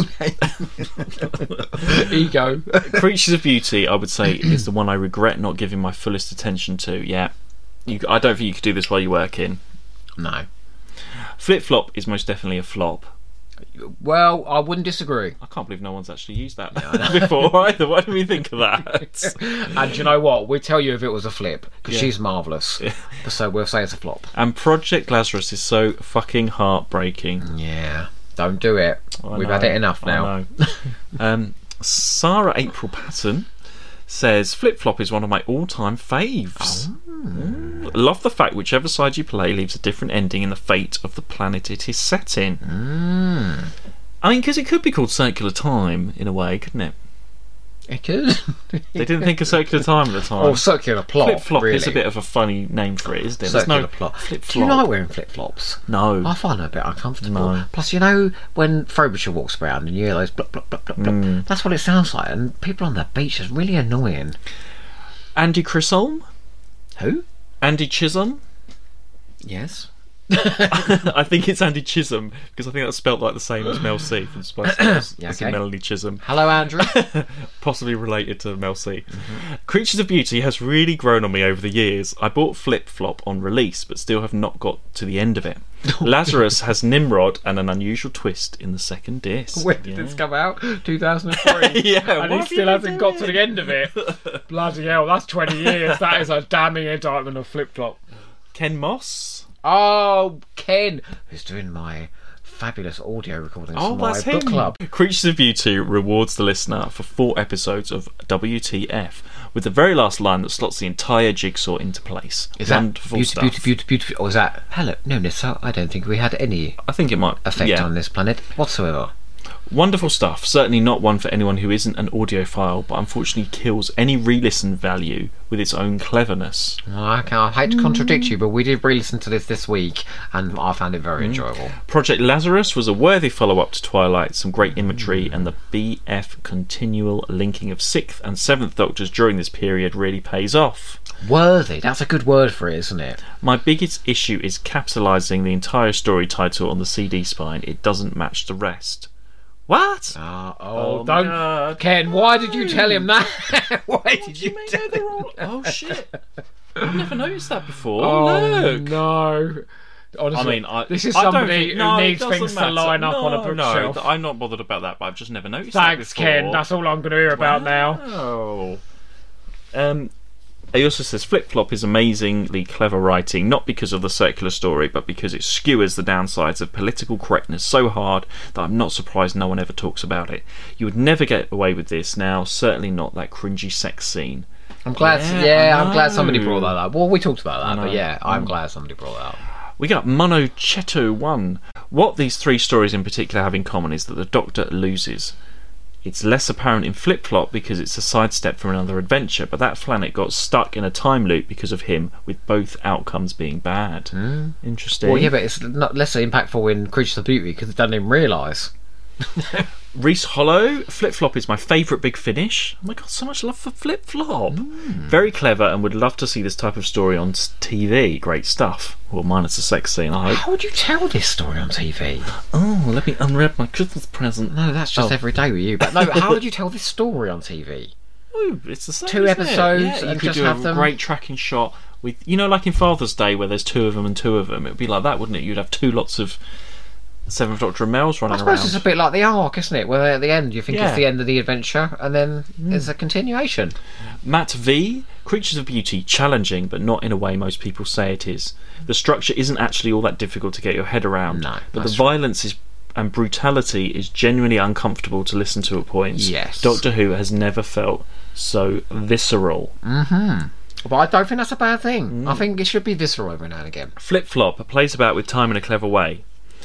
oh, okay. Ego. Creatures of Beauty, I would say, is the one I regret not giving my fullest attention to. Yeah. You, I don't think you could do this while you work in. No. Flip Flop is most definitely a flop. Well, I wouldn't disagree. I can't believe no one's actually used that before either. Why do we think of that? And you know what? We'll tell you if it was a flip, because Yeah. she's marvellous. So we'll say it's a flop. And Project Lazarus is so fucking heartbreaking. Yeah. Don't do it. I We've know, had it enough I now. know. um, Sarah April Patton says Flip Flop is one of my all-time faves. Oh. Mm. Love the fact whichever side you play leaves a different ending in the fate of the planet it is set in. Mm. I mean, because it could be called Circular Time in a way, couldn't it? It could. They didn't think of Circular Time at the time. Or Circular Plot. Flip Flop really. is a bit of a funny name for it, isn't it? There's Circular no Plot. flip Do you flop. like wearing flip flops? No. I find it a bit uncomfortable. No. Plus, you know, when Frobisher walks around and you hear those blop, blop, blop, blop, blop, Mm. that's what it sounds like. And people on the beach is really annoying. Andy Chisholm? Who? Andy Chisholm? Yes. I think it's Andy Chisholm because I think that's spelt like the same as Mel C from Spice Girls. Yeah, As okay. in Melanie Chisholm. Hello, Andrew. Possibly related to Mel C. Mm-hmm. Creatures of Beauty has really grown on me over the years. I bought Flip Flop on release, but still have not got to the end of it. Lazarus has Nimrod and an unusual twist in the second disc. When did Yeah. this come out? two thousand three. Yeah, and what he have still you hasn't been got to doing? the end of it. Bloody hell, that's twenty years. That is a damning indictment of Flip Flop. Ken Moss? Oh, Ken, who's doing my fabulous audio recordings Oh, for my that's book him. club. Creatures of Beauty rewards the listener for four episodes of W T F, with the very last line that slots the entire jigsaw into place. Is that Wonderful beauty, stuff. beauty, beauty, beauty? Or is that hello? No, Nissa, I don't think we had any I think it might effect yeah. on this planet whatsoever. Wonderful stuff. Certainly not one for anyone who isn't an audiophile, but unfortunately kills any re-listen value with its own cleverness. Well, I, can, I hate to contradict you, but we did re-listen to this this week, and I found it very enjoyable. Project Lazarus was a worthy follow-up to Twilight, some great imagery, and the B F continual linking of sixth and seventh Doctors during this period really pays off. Worthy, that's a good word for it, isn't it? My biggest issue is capitalising the entire story title on the C D spine. It doesn't match the rest. What? Uh, oh, Oh, don't, God. Ken, why did you tell him that? Why did you, you mean tell they're him all- that? Oh shit! I've never noticed that before. Oh, Look. no. Honestly, I mean, I, this is I don't somebody think- who no, it needs doesn't things matter. to line up no, on a bookshelf. No, I'm not bothered about that, but I've just never noticed that Thanks, before. Ken. That's all I'm going to hear about now. Oh. Um, he also says Flip Flop is amazingly clever writing, not because of the circular story, but because it skewers the downsides of political correctness so hard that I'm not surprised no one ever talks about it. You would never get away with this now, certainly not that cringy sex scene. I'm glad. Yeah, Yeah, I I'm glad somebody know. brought that up. Well, we talked about that, I but know. yeah, I'm Mm. glad somebody brought that up. We got Mono Cheto one. What these three stories in particular have in common is that the Doctor loses. It's less apparent in Flip Flop because it's a sidestep from another adventure, but that planet got stuck in a time loop because of him, with both outcomes being bad. Mm. Interesting. Well, yeah, but it's not less impactful in Creatures of Beauty because it doesn't even realise. Reese Hollow, Flip Flop is my favourite Big Finish. Oh my god, so much love for Flip Flop. Mm. Very clever and would love to see this type of story on T V. Great stuff. Well, minus the sex scene, I hope. How would you tell this story on T V? Oh, let me unwrap my Christmas present. No, that's just Oh. every day with you. But no, how would you tell this story on T V? Oh, it's the same. Two isn't it? episodes Yeah, you and could just do have a them- great tracking shot with, you know, like in Father's Day where there's two of them and two of them. It would be like that, wouldn't it? You'd have two lots of Seventh Doctor and Mel's running I suppose around. it's a bit like the arc, isn't it? Where at the end you think Yeah. it's the end of the adventure, and then it's a continuation. Matt V, Creatures of Beauty, challenging, but not in a way most people say it is. The structure isn't actually all that difficult to get your head around, No, but the that's true. violence is and brutality is genuinely uncomfortable to listen to at points. Yes. Doctor Who has never felt so visceral. Mm-hmm. But I don't think that's a bad thing. I think it should be visceral every now and again. Flip Flop plays about with time in a clever way,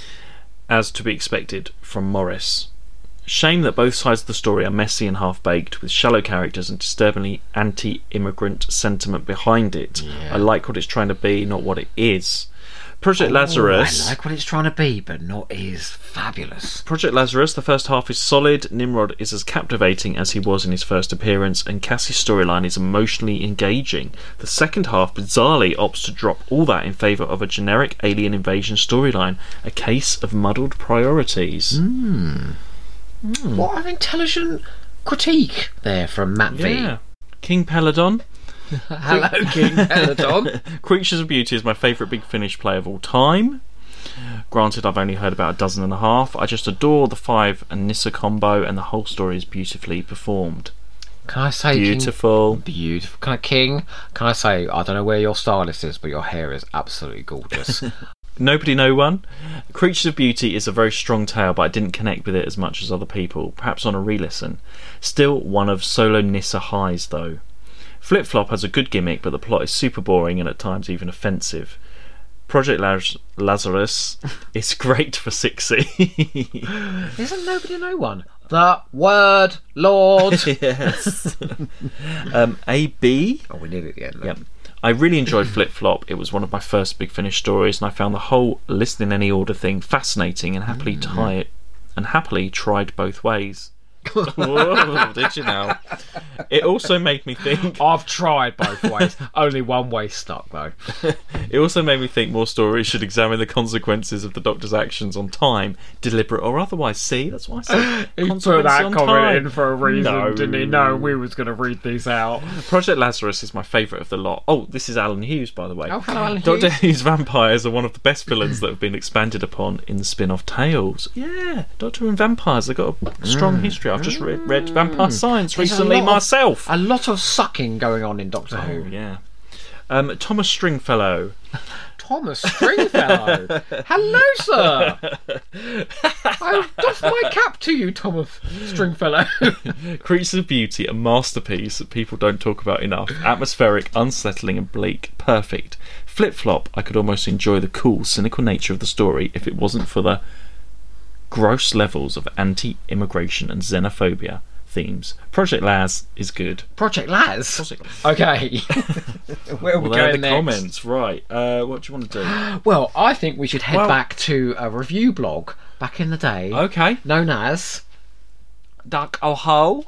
as to be expected from Morris. Shame that both sides of the story are messy and half-baked, with shallow characters and disturbingly anti-immigrant sentiment behind it. I like what it's trying to be, not what it is. Project Lazarus. Oh, I like what it's trying to be, but not is fabulous. Project Lazarus, the first half is solid, Nimrod is as captivating as he was in his first appearance, and Cassie's storyline is emotionally engaging. The second half bizarrely opts to drop all that in favour of a generic alien invasion storyline, a case of muddled priorities. Mm. Mm. What an intelligent critique there from Matt V. Yeah. King Peladon. Hello, King Peladon. Creatures of Beauty is my favourite Big Finish play of all time. Granted, I've only heard about a dozen and a half. I just adore the Five and Nyssa combo, and the whole story is beautifully performed. Can I say Beautiful. King, beautiful. Can I, King? Can I say, I don't know where your stylist is, but your hair is absolutely gorgeous. Nobody No One. Creatures of Beauty is a very strong tale, but I didn't connect with it as much as other people, perhaps on a re-listen. Still one of solo Nyssa highs, though. Flip Flop has a good gimmick, but the plot is super boring and at times even offensive. Project Laz- Lazarus is great for sixty. Isn't Nobody No One? The Word Lord. Yes. um, A B. Oh, we nearly at the end. Yep. I really enjoyed Flip Flop. It was one of my first Big Finish stories, and I found the whole list in any order thing fascinating, and happily tie it, and happily tried both ways. Whoa, did you now? It also made me think. I've tried both ways. Only one way stuck, though. It also made me think more stories should examine the consequences of the Doctor's actions on time, deliberate or otherwise. See, that's why I said He put consequences that on comment time. in for a reason, No. didn't he? No, we was going to read these out. Project Lazarus is my favourite of the lot. Oh, this is Alan Hughes, by the way. Oh, hello, Alan Doctor Hughes. Who's vampires are one of the best villains that have been expanded upon in the spin-off tales. Yeah, Doctor Who and vampires, they've got a strong history. I've just read, read Vampire Science There's a recently lot of- myself. A lot of sucking going on in Doctor Oh, Who. yeah. Um, Thomas Stringfellow. Thomas Stringfellow. Hello, sir. I doff my cap to you, Thomas Stringfellow. Creatures of Beauty, a masterpiece that people don't talk about enough. Atmospheric, unsettling and bleak. Perfect. Flip Flop, I could almost enjoy the cool, cynical nature of the story if it wasn't for the gross levels of anti-immigration and xenophobia themes. Project Laz is good. Project Laz? Project Laz. Okay. Where are we Well, there are going the next? comments. Right. Uh, what do you want to do? Well, I think we should head Well- back to a review blog back in the day. Okay. Known as Duck Oh Ho.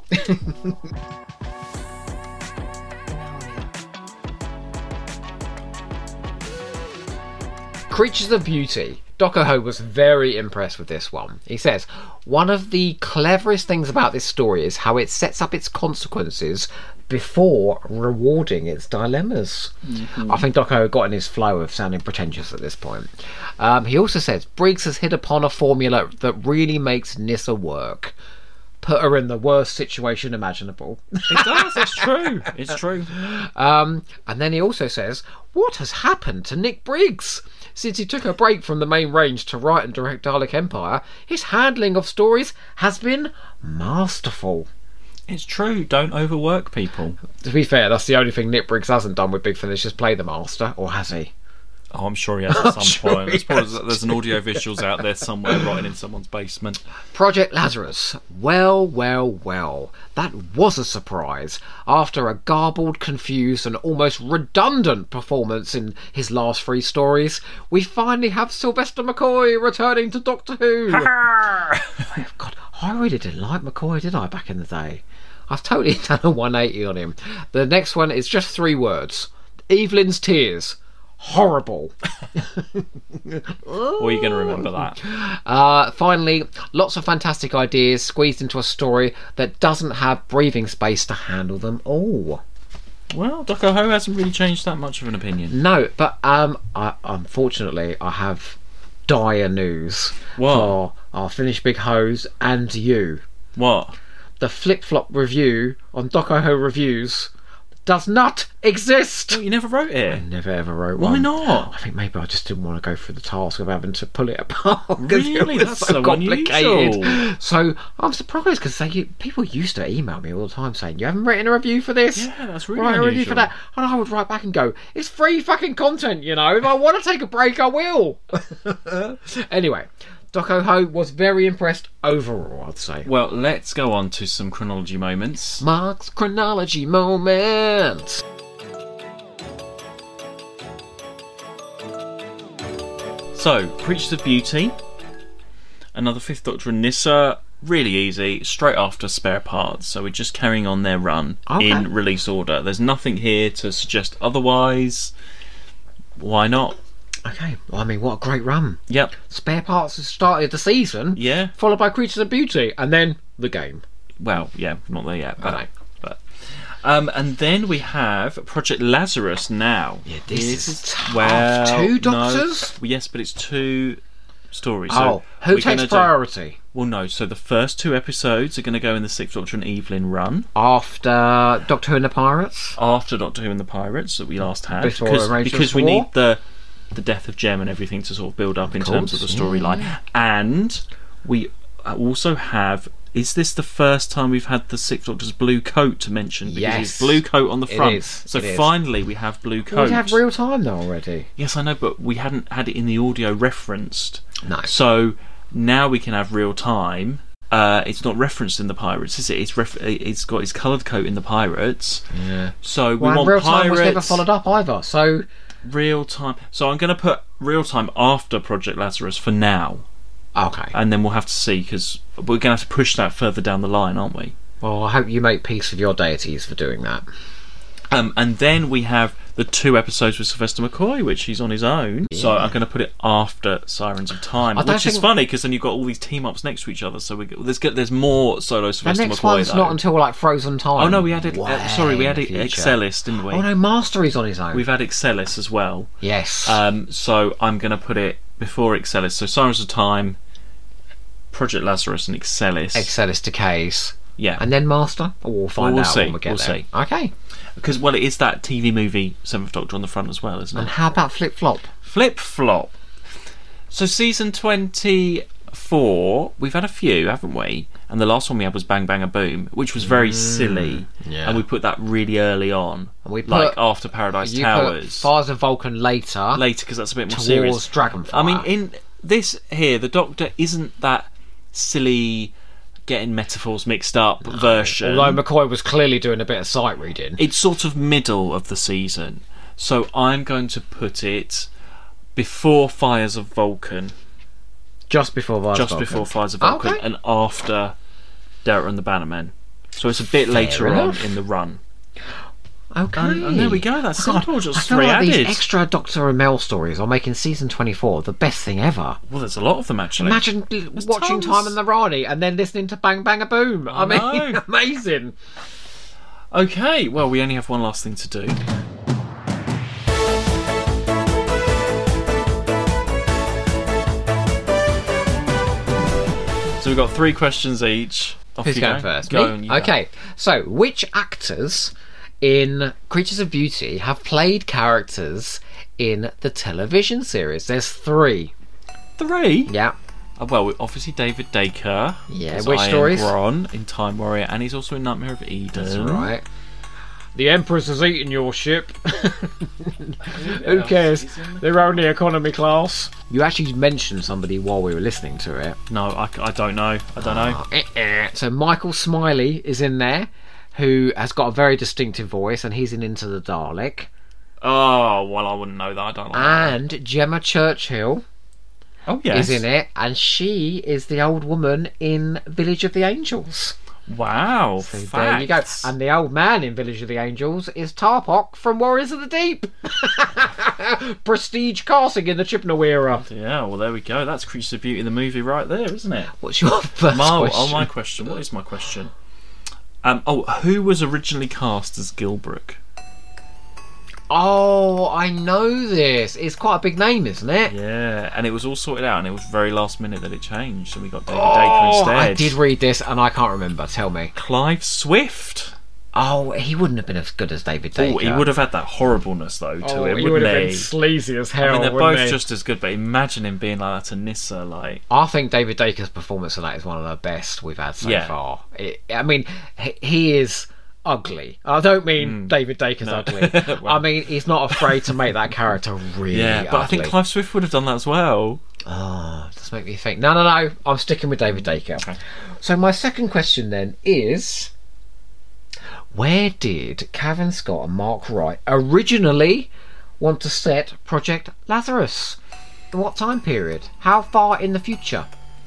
Creatures of Beauty. Doctor Who was very impressed with this one. He says, one of the cleverest things about this story is how it sets up its consequences before rewarding its dilemmas. Mm-hmm. I think Doctor Who got in his flow of sounding pretentious at this point. Um, he also says, Briggs has hit upon a formula that really makes Nyssa work. Put her in the worst situation imaginable. It does, it's true. It's true. Um, and then he also says, what has happened to Nick Briggs? Since he took a break from the main range to write and direct Dalek Empire, his handling of stories has been masterful. It's true, don't overwork people. To be fair, that's the only thing Nick Briggs hasn't done with Big Finish, is play the master, or has he? Oh, I'm sure he has at some sure point. There's, probably, there's an audio visuals out there somewhere rotting in someone's basement. Project Lazarus. Well, well, well. That was a surprise. After a garbled, confused and almost redundant performance in his last three stories, we finally have Sylvester McCoy returning to Doctor Who. God, I really didn't like McCoy, did I, back in the day? I've totally done a one eighty on him. The next one is just three words. Evelyn's Tears. Horrible. Well, you're going to remember that. Uh, finally, lots of fantastic ideas squeezed into a story that doesn't have breathing space to handle them all. Well, Doctor Who hasn't really changed that much of an opinion. No, but um, I, unfortunately, I have dire news what? for our Finnish Big Hoes and you. What? The flip-flop review on Doctor Who Reviews does not exist. Well, you never wrote it. I never ever wrote Why one. Why not? I think maybe I just didn't want to go through the task of having to pull it apart. Really? It was That's so so complicated. unusual. So I'm surprised because people used to email me all the time saying, "You haven't written a review for this." Yeah, that's really write unusual. a review for that, and I would write back and go, "It's free fucking content, you know. If I want to take a break, I will." Anyway. Doctor Who was very impressed overall, I'd say. Well, let's go on to some chronology moments. Mark's chronology moment. So, Creatures of Beauty, another Fifth Doctor and Nyssa, really easy, straight after Spare Parts. So we're just carrying on their run okay. in release order. There's nothing here to suggest otherwise. Why not? Okay, well, I mean, what a great run. Yep. Spare Parts has started the season, yeah, followed by Creatures of Beauty, and then the game. Well, yeah, not there yet, but... I know. but um, and then we have Project Lazarus now. Yeah, this is, is tough. Well, two Doctors? No, yes, but it's two stories. Oh, so who takes priority? Do, well, no, so the first two episodes are going to go in the Sixth Doctor and Evelyn run. After Doctor Who and the Pirates? After Doctor Who and the Pirates that we last had. Before because, Arrangements because for we War? need the... the death of Jem and everything to sort of build up in of terms course, of the storyline. yeah. And we also have... Is this the first time we've had the Sixth Doctor's blue coat to mention? Because yes. it's blue coat on the front. It is. So it finally is. we have blue coat. We have real time though already. Yes, I know, but we hadn't had it in the audio referenced. No. So now we can have real time. Uh, it's not referenced in the Pirates, is it? It's ref- it's got his coloured coat in the Pirates. Yeah. So we well, want real Pirates... time was never followed up either, so... Real time. So I'm going to put real time after Project Lazarus for now. Okay. And then we'll have to see, because we're going to have to push that further down the line, aren't we? Well, I hope you make peace with your deities for doing that. Um, and then we have the two episodes with Sylvester McCoy, which he's on his own. Yeah. So I'm going to put it after Sirens of Time, which is funny because then you've got all these team ups next to each other. So we, there's there's more solo Sylvester the next McCoy. One's though. not until like Frozen Time. Oh no, we added. Uh, sorry, we added Excelis, didn't we? Oh no, Master is on his own. We've had Excelis as well. Yes. Um, so I'm going to put it before Excelis. So Sirens of Time, Project Lazarus, and Excelis. Excelis Decays. Yeah. And then Master? Oh, we'll find well, we'll out see. when we get we'll there. See. Okay. Because, well, it is that T V movie Seventh Doctor on the front as well, isn't it? And how about Flip Flop? Flip Flop. So season twenty-four, we've had a few, haven't we? And the last one we had was Bang Bang a Boom, which was very mm, silly. Yeah. And we put that really early on. And we put, like after Paradise you Towers. Put Fires of Vulcan later. Later, because that's a bit more towards serious. Dragonfire. I mean, in this here, the Doctor isn't that silly... getting metaphors mixed up no. version. Although McCoy was clearly doing a bit of sight reading. It's sort of middle of the season. So I'm going to put it before Fires of Vulcan. Just before Fires Just of Vulcan. before Fires of Vulcan okay. and after Derek and the Bannermen. So it's a bit Fair later enough. on in the run. Okay. And, and there we go. That's God, simple. I Just feel three like added. these extra Doctor and Mel stories are making season twenty-four the best thing ever. Well, there's a lot of them actually. Imagine There's watching tons. Time and the Rani and then listening to Bang Bang a Boom. I, I mean, know. amazing. Okay, well, we only have one last thing to do. So we've got three questions each. Off Who's you going go. first? Go Me? and you go. Okay, so which actors in Creatures of Beauty have played characters in the television series? There's three. Three? Yeah. Uh, well, obviously David Dacre. Yeah, as which Ian stories? Gron in Time Warrior, and he's also in Nightmare of Eden. That's right. The Empress has eaten your ship. Who cares? They're only economy class. You actually mentioned somebody while we were listening to it. No, I, I don't know. I don't know. Eh, eh. So Michael Smiley is in there, who has got a very distinctive voice, and he's in Into the Dalek. Oh, well, I wouldn't know that. I don't like that. And Gemma Churchill Oh, yes. is in it, and she is the old woman in Village of the Angels. Wow. So there you go. And the old man in Village of the Angels is Tarpok from Warriors of the Deep. Prestige casting in the Chibnall era. Yeah, well, there we go. That's Creatures of Beauty, the movie, right there, isn't it? What's your first my, question? Oh, my question. What is my question? Um, oh, who was originally cast as Gilbrook? Oh, I know this. It's quite a big name, isn't it? Yeah, and it was all sorted out, and it was very last minute that it changed, and we got David Oh, Dacre instead. I did read this, and I can't remember. Tell me. Clive Swift. Oh, he wouldn't have been as good as David Dacre. Oh, he would have had that horribleness though to Oh, it, he wouldn't would have he? been sleazy as hell. I mean, they're wouldn't both he? just as good, but imagine him being like that to Nissa, like. I think David Dacre's performance in that is one of the best we've had so Yeah. far. It, I mean, he, he is ugly. I don't mean David Dacre's No. ugly. Well. I mean, he's not afraid to make that character really Yeah, but I think ugly. Clive Swift would have done that as well. Oh, just make me think. No, no, no. I'm sticking with David Dacre. Okay. So my second question then is, where did Cavan Scott and Mark Wright originally want to set Project Lazarus? In what time period? How far in the future?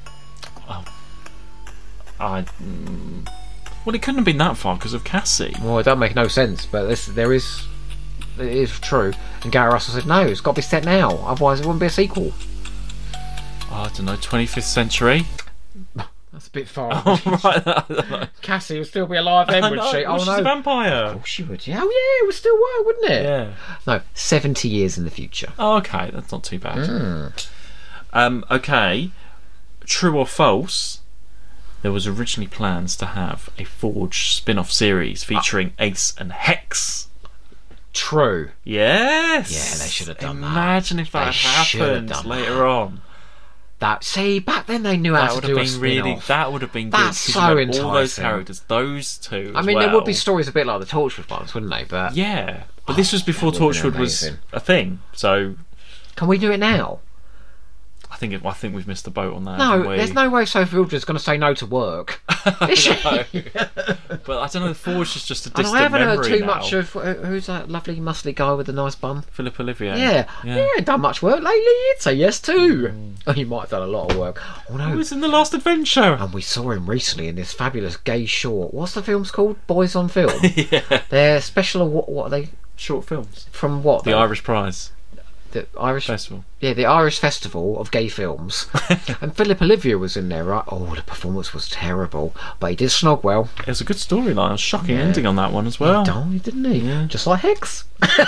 I. Mm, well, it couldn't have been that far because of Cassie. Well, it don't make no sense, but this there is it is true. And Gary Russell said, no, it's got to be set now, otherwise it wouldn't be a sequel. Oh, I don't know, twenty-fifth century? That's a bit far. Oh, right. Cassie would still be alive then, I would know, she? well, Oh she's no, a vampire. Of course she would. Yeah, oh yeah, it would still work, wouldn't it? Yeah. No, seventy years in the future. Oh, okay, that's not too bad. Mm. Um, okay, true or false? There was originally plans to have a Forge spin-off series featuring Ace and Hex. True. Yes. Yeah, they should have done that. Imagine if that They should have happened done later that. on. That see, back then they knew how That to would do have a been really. spin-off. That would have been That's good. 'cause so you had all those enticing. characters, those two. I as mean, well. there would be stories a bit like the Torchwood ones, wouldn't they? But Yeah, but this was before that would've been Torchwood was amazing. a thing. So can we do it now? I think it, I think we've missed the boat on that. haven't No, we? there's no way Sophie Aldred's going to say no to work. Is she? No. But I don't know. The Forge is just a And distant I haven't heard memory too now. much of uh, who's that lovely muscly guy with the nice bum. Philip Olivier. Yeah, yeah, yeah. ain't done much work lately. You'd say yes too. Oh, he might have done a lot of work. Oh no, He was in The Last Adventure. and we saw him recently in this fabulous gay short. What's the film's called? Boys on Film. Yeah. They're special. What, what are they Short films. from? What The though? Irish Prize the Irish Festival. Yeah, the Irish Festival of Gay Films. And Philip Olivier was in there, right? Oh, the performance was terrible, but he did snog well. It was a good storyline. A shocking Yeah. ending on that one as well. He died, didn't he? Yeah. Just like Hex.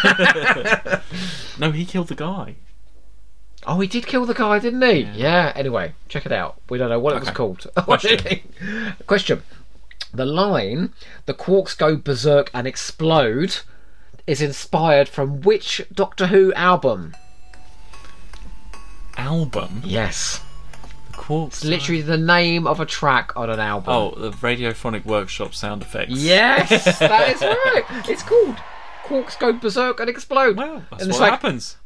No, he killed the guy. Oh, he did kill the guy, didn't he? Yeah. yeah. Anyway, check it out. We don't know what it was Okay. called. Question. Question. The line, the quarks go berserk and explode, is inspired from which Doctor Who album? Album? Yes. The Quarks. It's literally the name of a track on an album. Oh, the Radiophonic Workshop sound effects. Yes, that is right. It's called Quarks Go Berserk and Explode. Well, that's And it's what like- happens.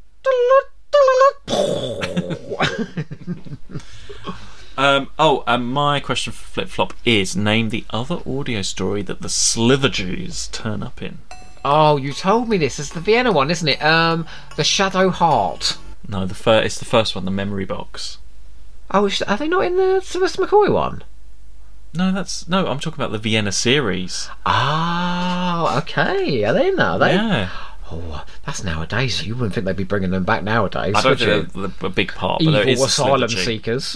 Um, oh, um, my question for Flip Flop is: name the other audio story that the Slither Jews turn up in. Oh, you told me this. It's the Vienna one, isn't it? Um, the Shadow Heart. No, the fir- it's the first one, the Memory Box. Oh, is- are they not in the Sylvester McCoy one? No, that's no. I'm talking about the Vienna series. Ah, Oh, okay. Are they in there? Are they? Yeah. Oh, that's nowadays. You wouldn't think they'd be bringing them back nowadays. I don't would you? think they're they're a big part, but there is Evil a asylum Slither G. seekers.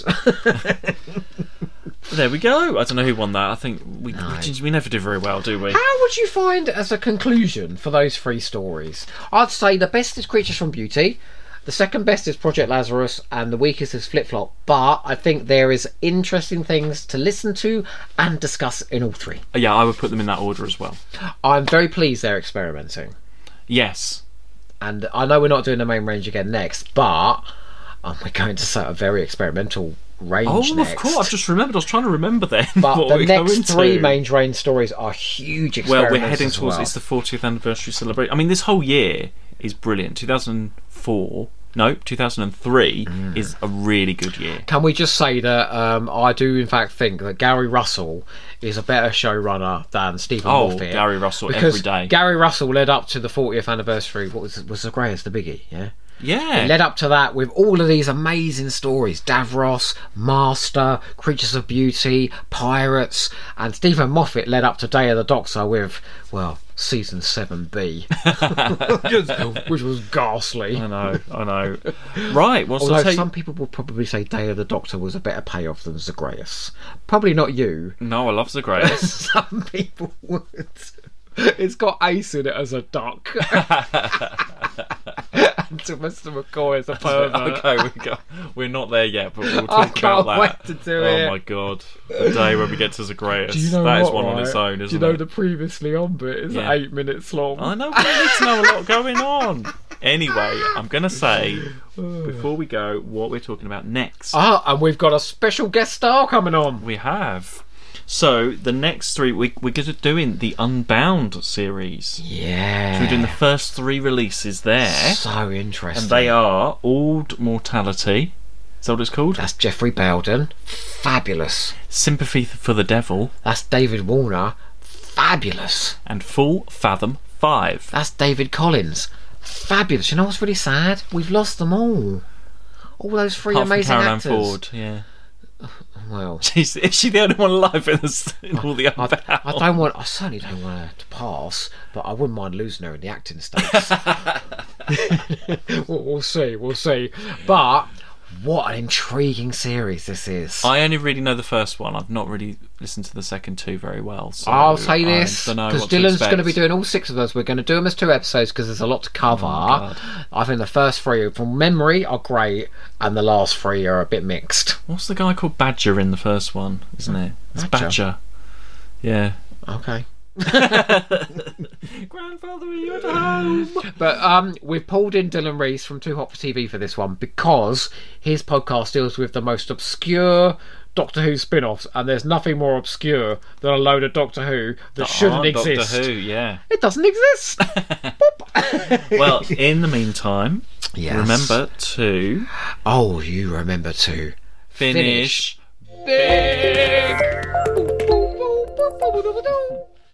There we go. I don't know who won that. I think we No. we, we never do very well, do we? How would you find as a conclusion for those three stories? I'd say the best is Creatures from Beauty, the second best is Project Lazarus, and the weakest is Flip Flop. But I think there is interesting things to listen to and discuss in all three. Yeah, I would put them in that order as well. I'm very pleased they're experimenting. Yes. And I know we're not doing the main range again next, but um, we're going to set a very experimental range Oh, next. of course. I've just remembered. I was trying to remember then. But what the we next go into. three main range stories are huge Well, experiments. we're heading as towards well. it's the fortieth anniversary celebration. I mean, this whole year is brilliant. two thousand four, no, two thousand three Mm. is a really good year. Can we just say that um, I do in fact think that Gary Russell is a better showrunner than Stephen Oh, Moffat. Gary Russell because every day. Gary Russell led up to the fortieth anniversary. What was was the greatest, the biggie? Yeah. Yeah. It led up to that with all of these amazing stories: Davros, Master, Creatures of Beauty, Pirates, and Stephen Moffat led up to Day of the Doctor with, well, season seven B, which was ghastly. I know, I know. Right, what's Although the take? some people will probably say Day of the Doctor was a better payoff than Zagreus. Probably not you. No, I love Zagreus. Some people would. It's got Ace in it as a duck. And Sylvester McCoy as a pervert. Okay, we go. We're not there yet, but we'll I talk can't about that. wait to do oh it. my god, the day when we get to Zagreus. Do you know that is what, one right? on its own, isn't Do you know it? the previously on bit is Yeah. eight minutes long? I know, we need to know a lot going on. Anyway, I'm going to say, before we go, what we're talking about next. Ah, and we've got a special guest star coming on. We have. So, the next three, we, we're going to doing the Unbound series. Yeah. So we're doing the first three releases there. So interesting. And they are Old Mortality. Is that what it's called? That's Jeffrey Belden. Fabulous. Sympathy for the Devil. That's David Warner. Fabulous. And Full Fathom five. That's David Collins. Fabulous. You know what's really sad? We've lost them all. All those three Apart from amazing Caroline actors. Ford, yeah. Well, She's, is she the only one alive in, this, in all the Unbound? I, I don't want. I certainly don't want her to pass, but I wouldn't mind losing her in the acting stakes. we'll, we'll see. We'll see. But what an intriguing series this is. I only really know the first one. I've not really listened to the second two very well. So I'll say this I don't know because what to Dylan's expect. going to be doing all six of those. We're going to do them as two episodes because there's a lot to cover. God. I think the first three, from memory, are great, and the last three are a bit mixed. What's the guy called Badger in the first one, isn't it? It's Badger? Badger. Yeah. Okay. Grandfather, are you at home? But um, we've pulled in Dylan Reese from Too Hot for T V for this one because his podcast deals with the most obscure Doctor Who spin-offs, and there's nothing more obscure than a load of Doctor Who that, That shouldn't aren't exist. Doctor Who, yeah. It doesn't exist. Well, in the meantime, Yes. remember to Oh, you remember to finish big.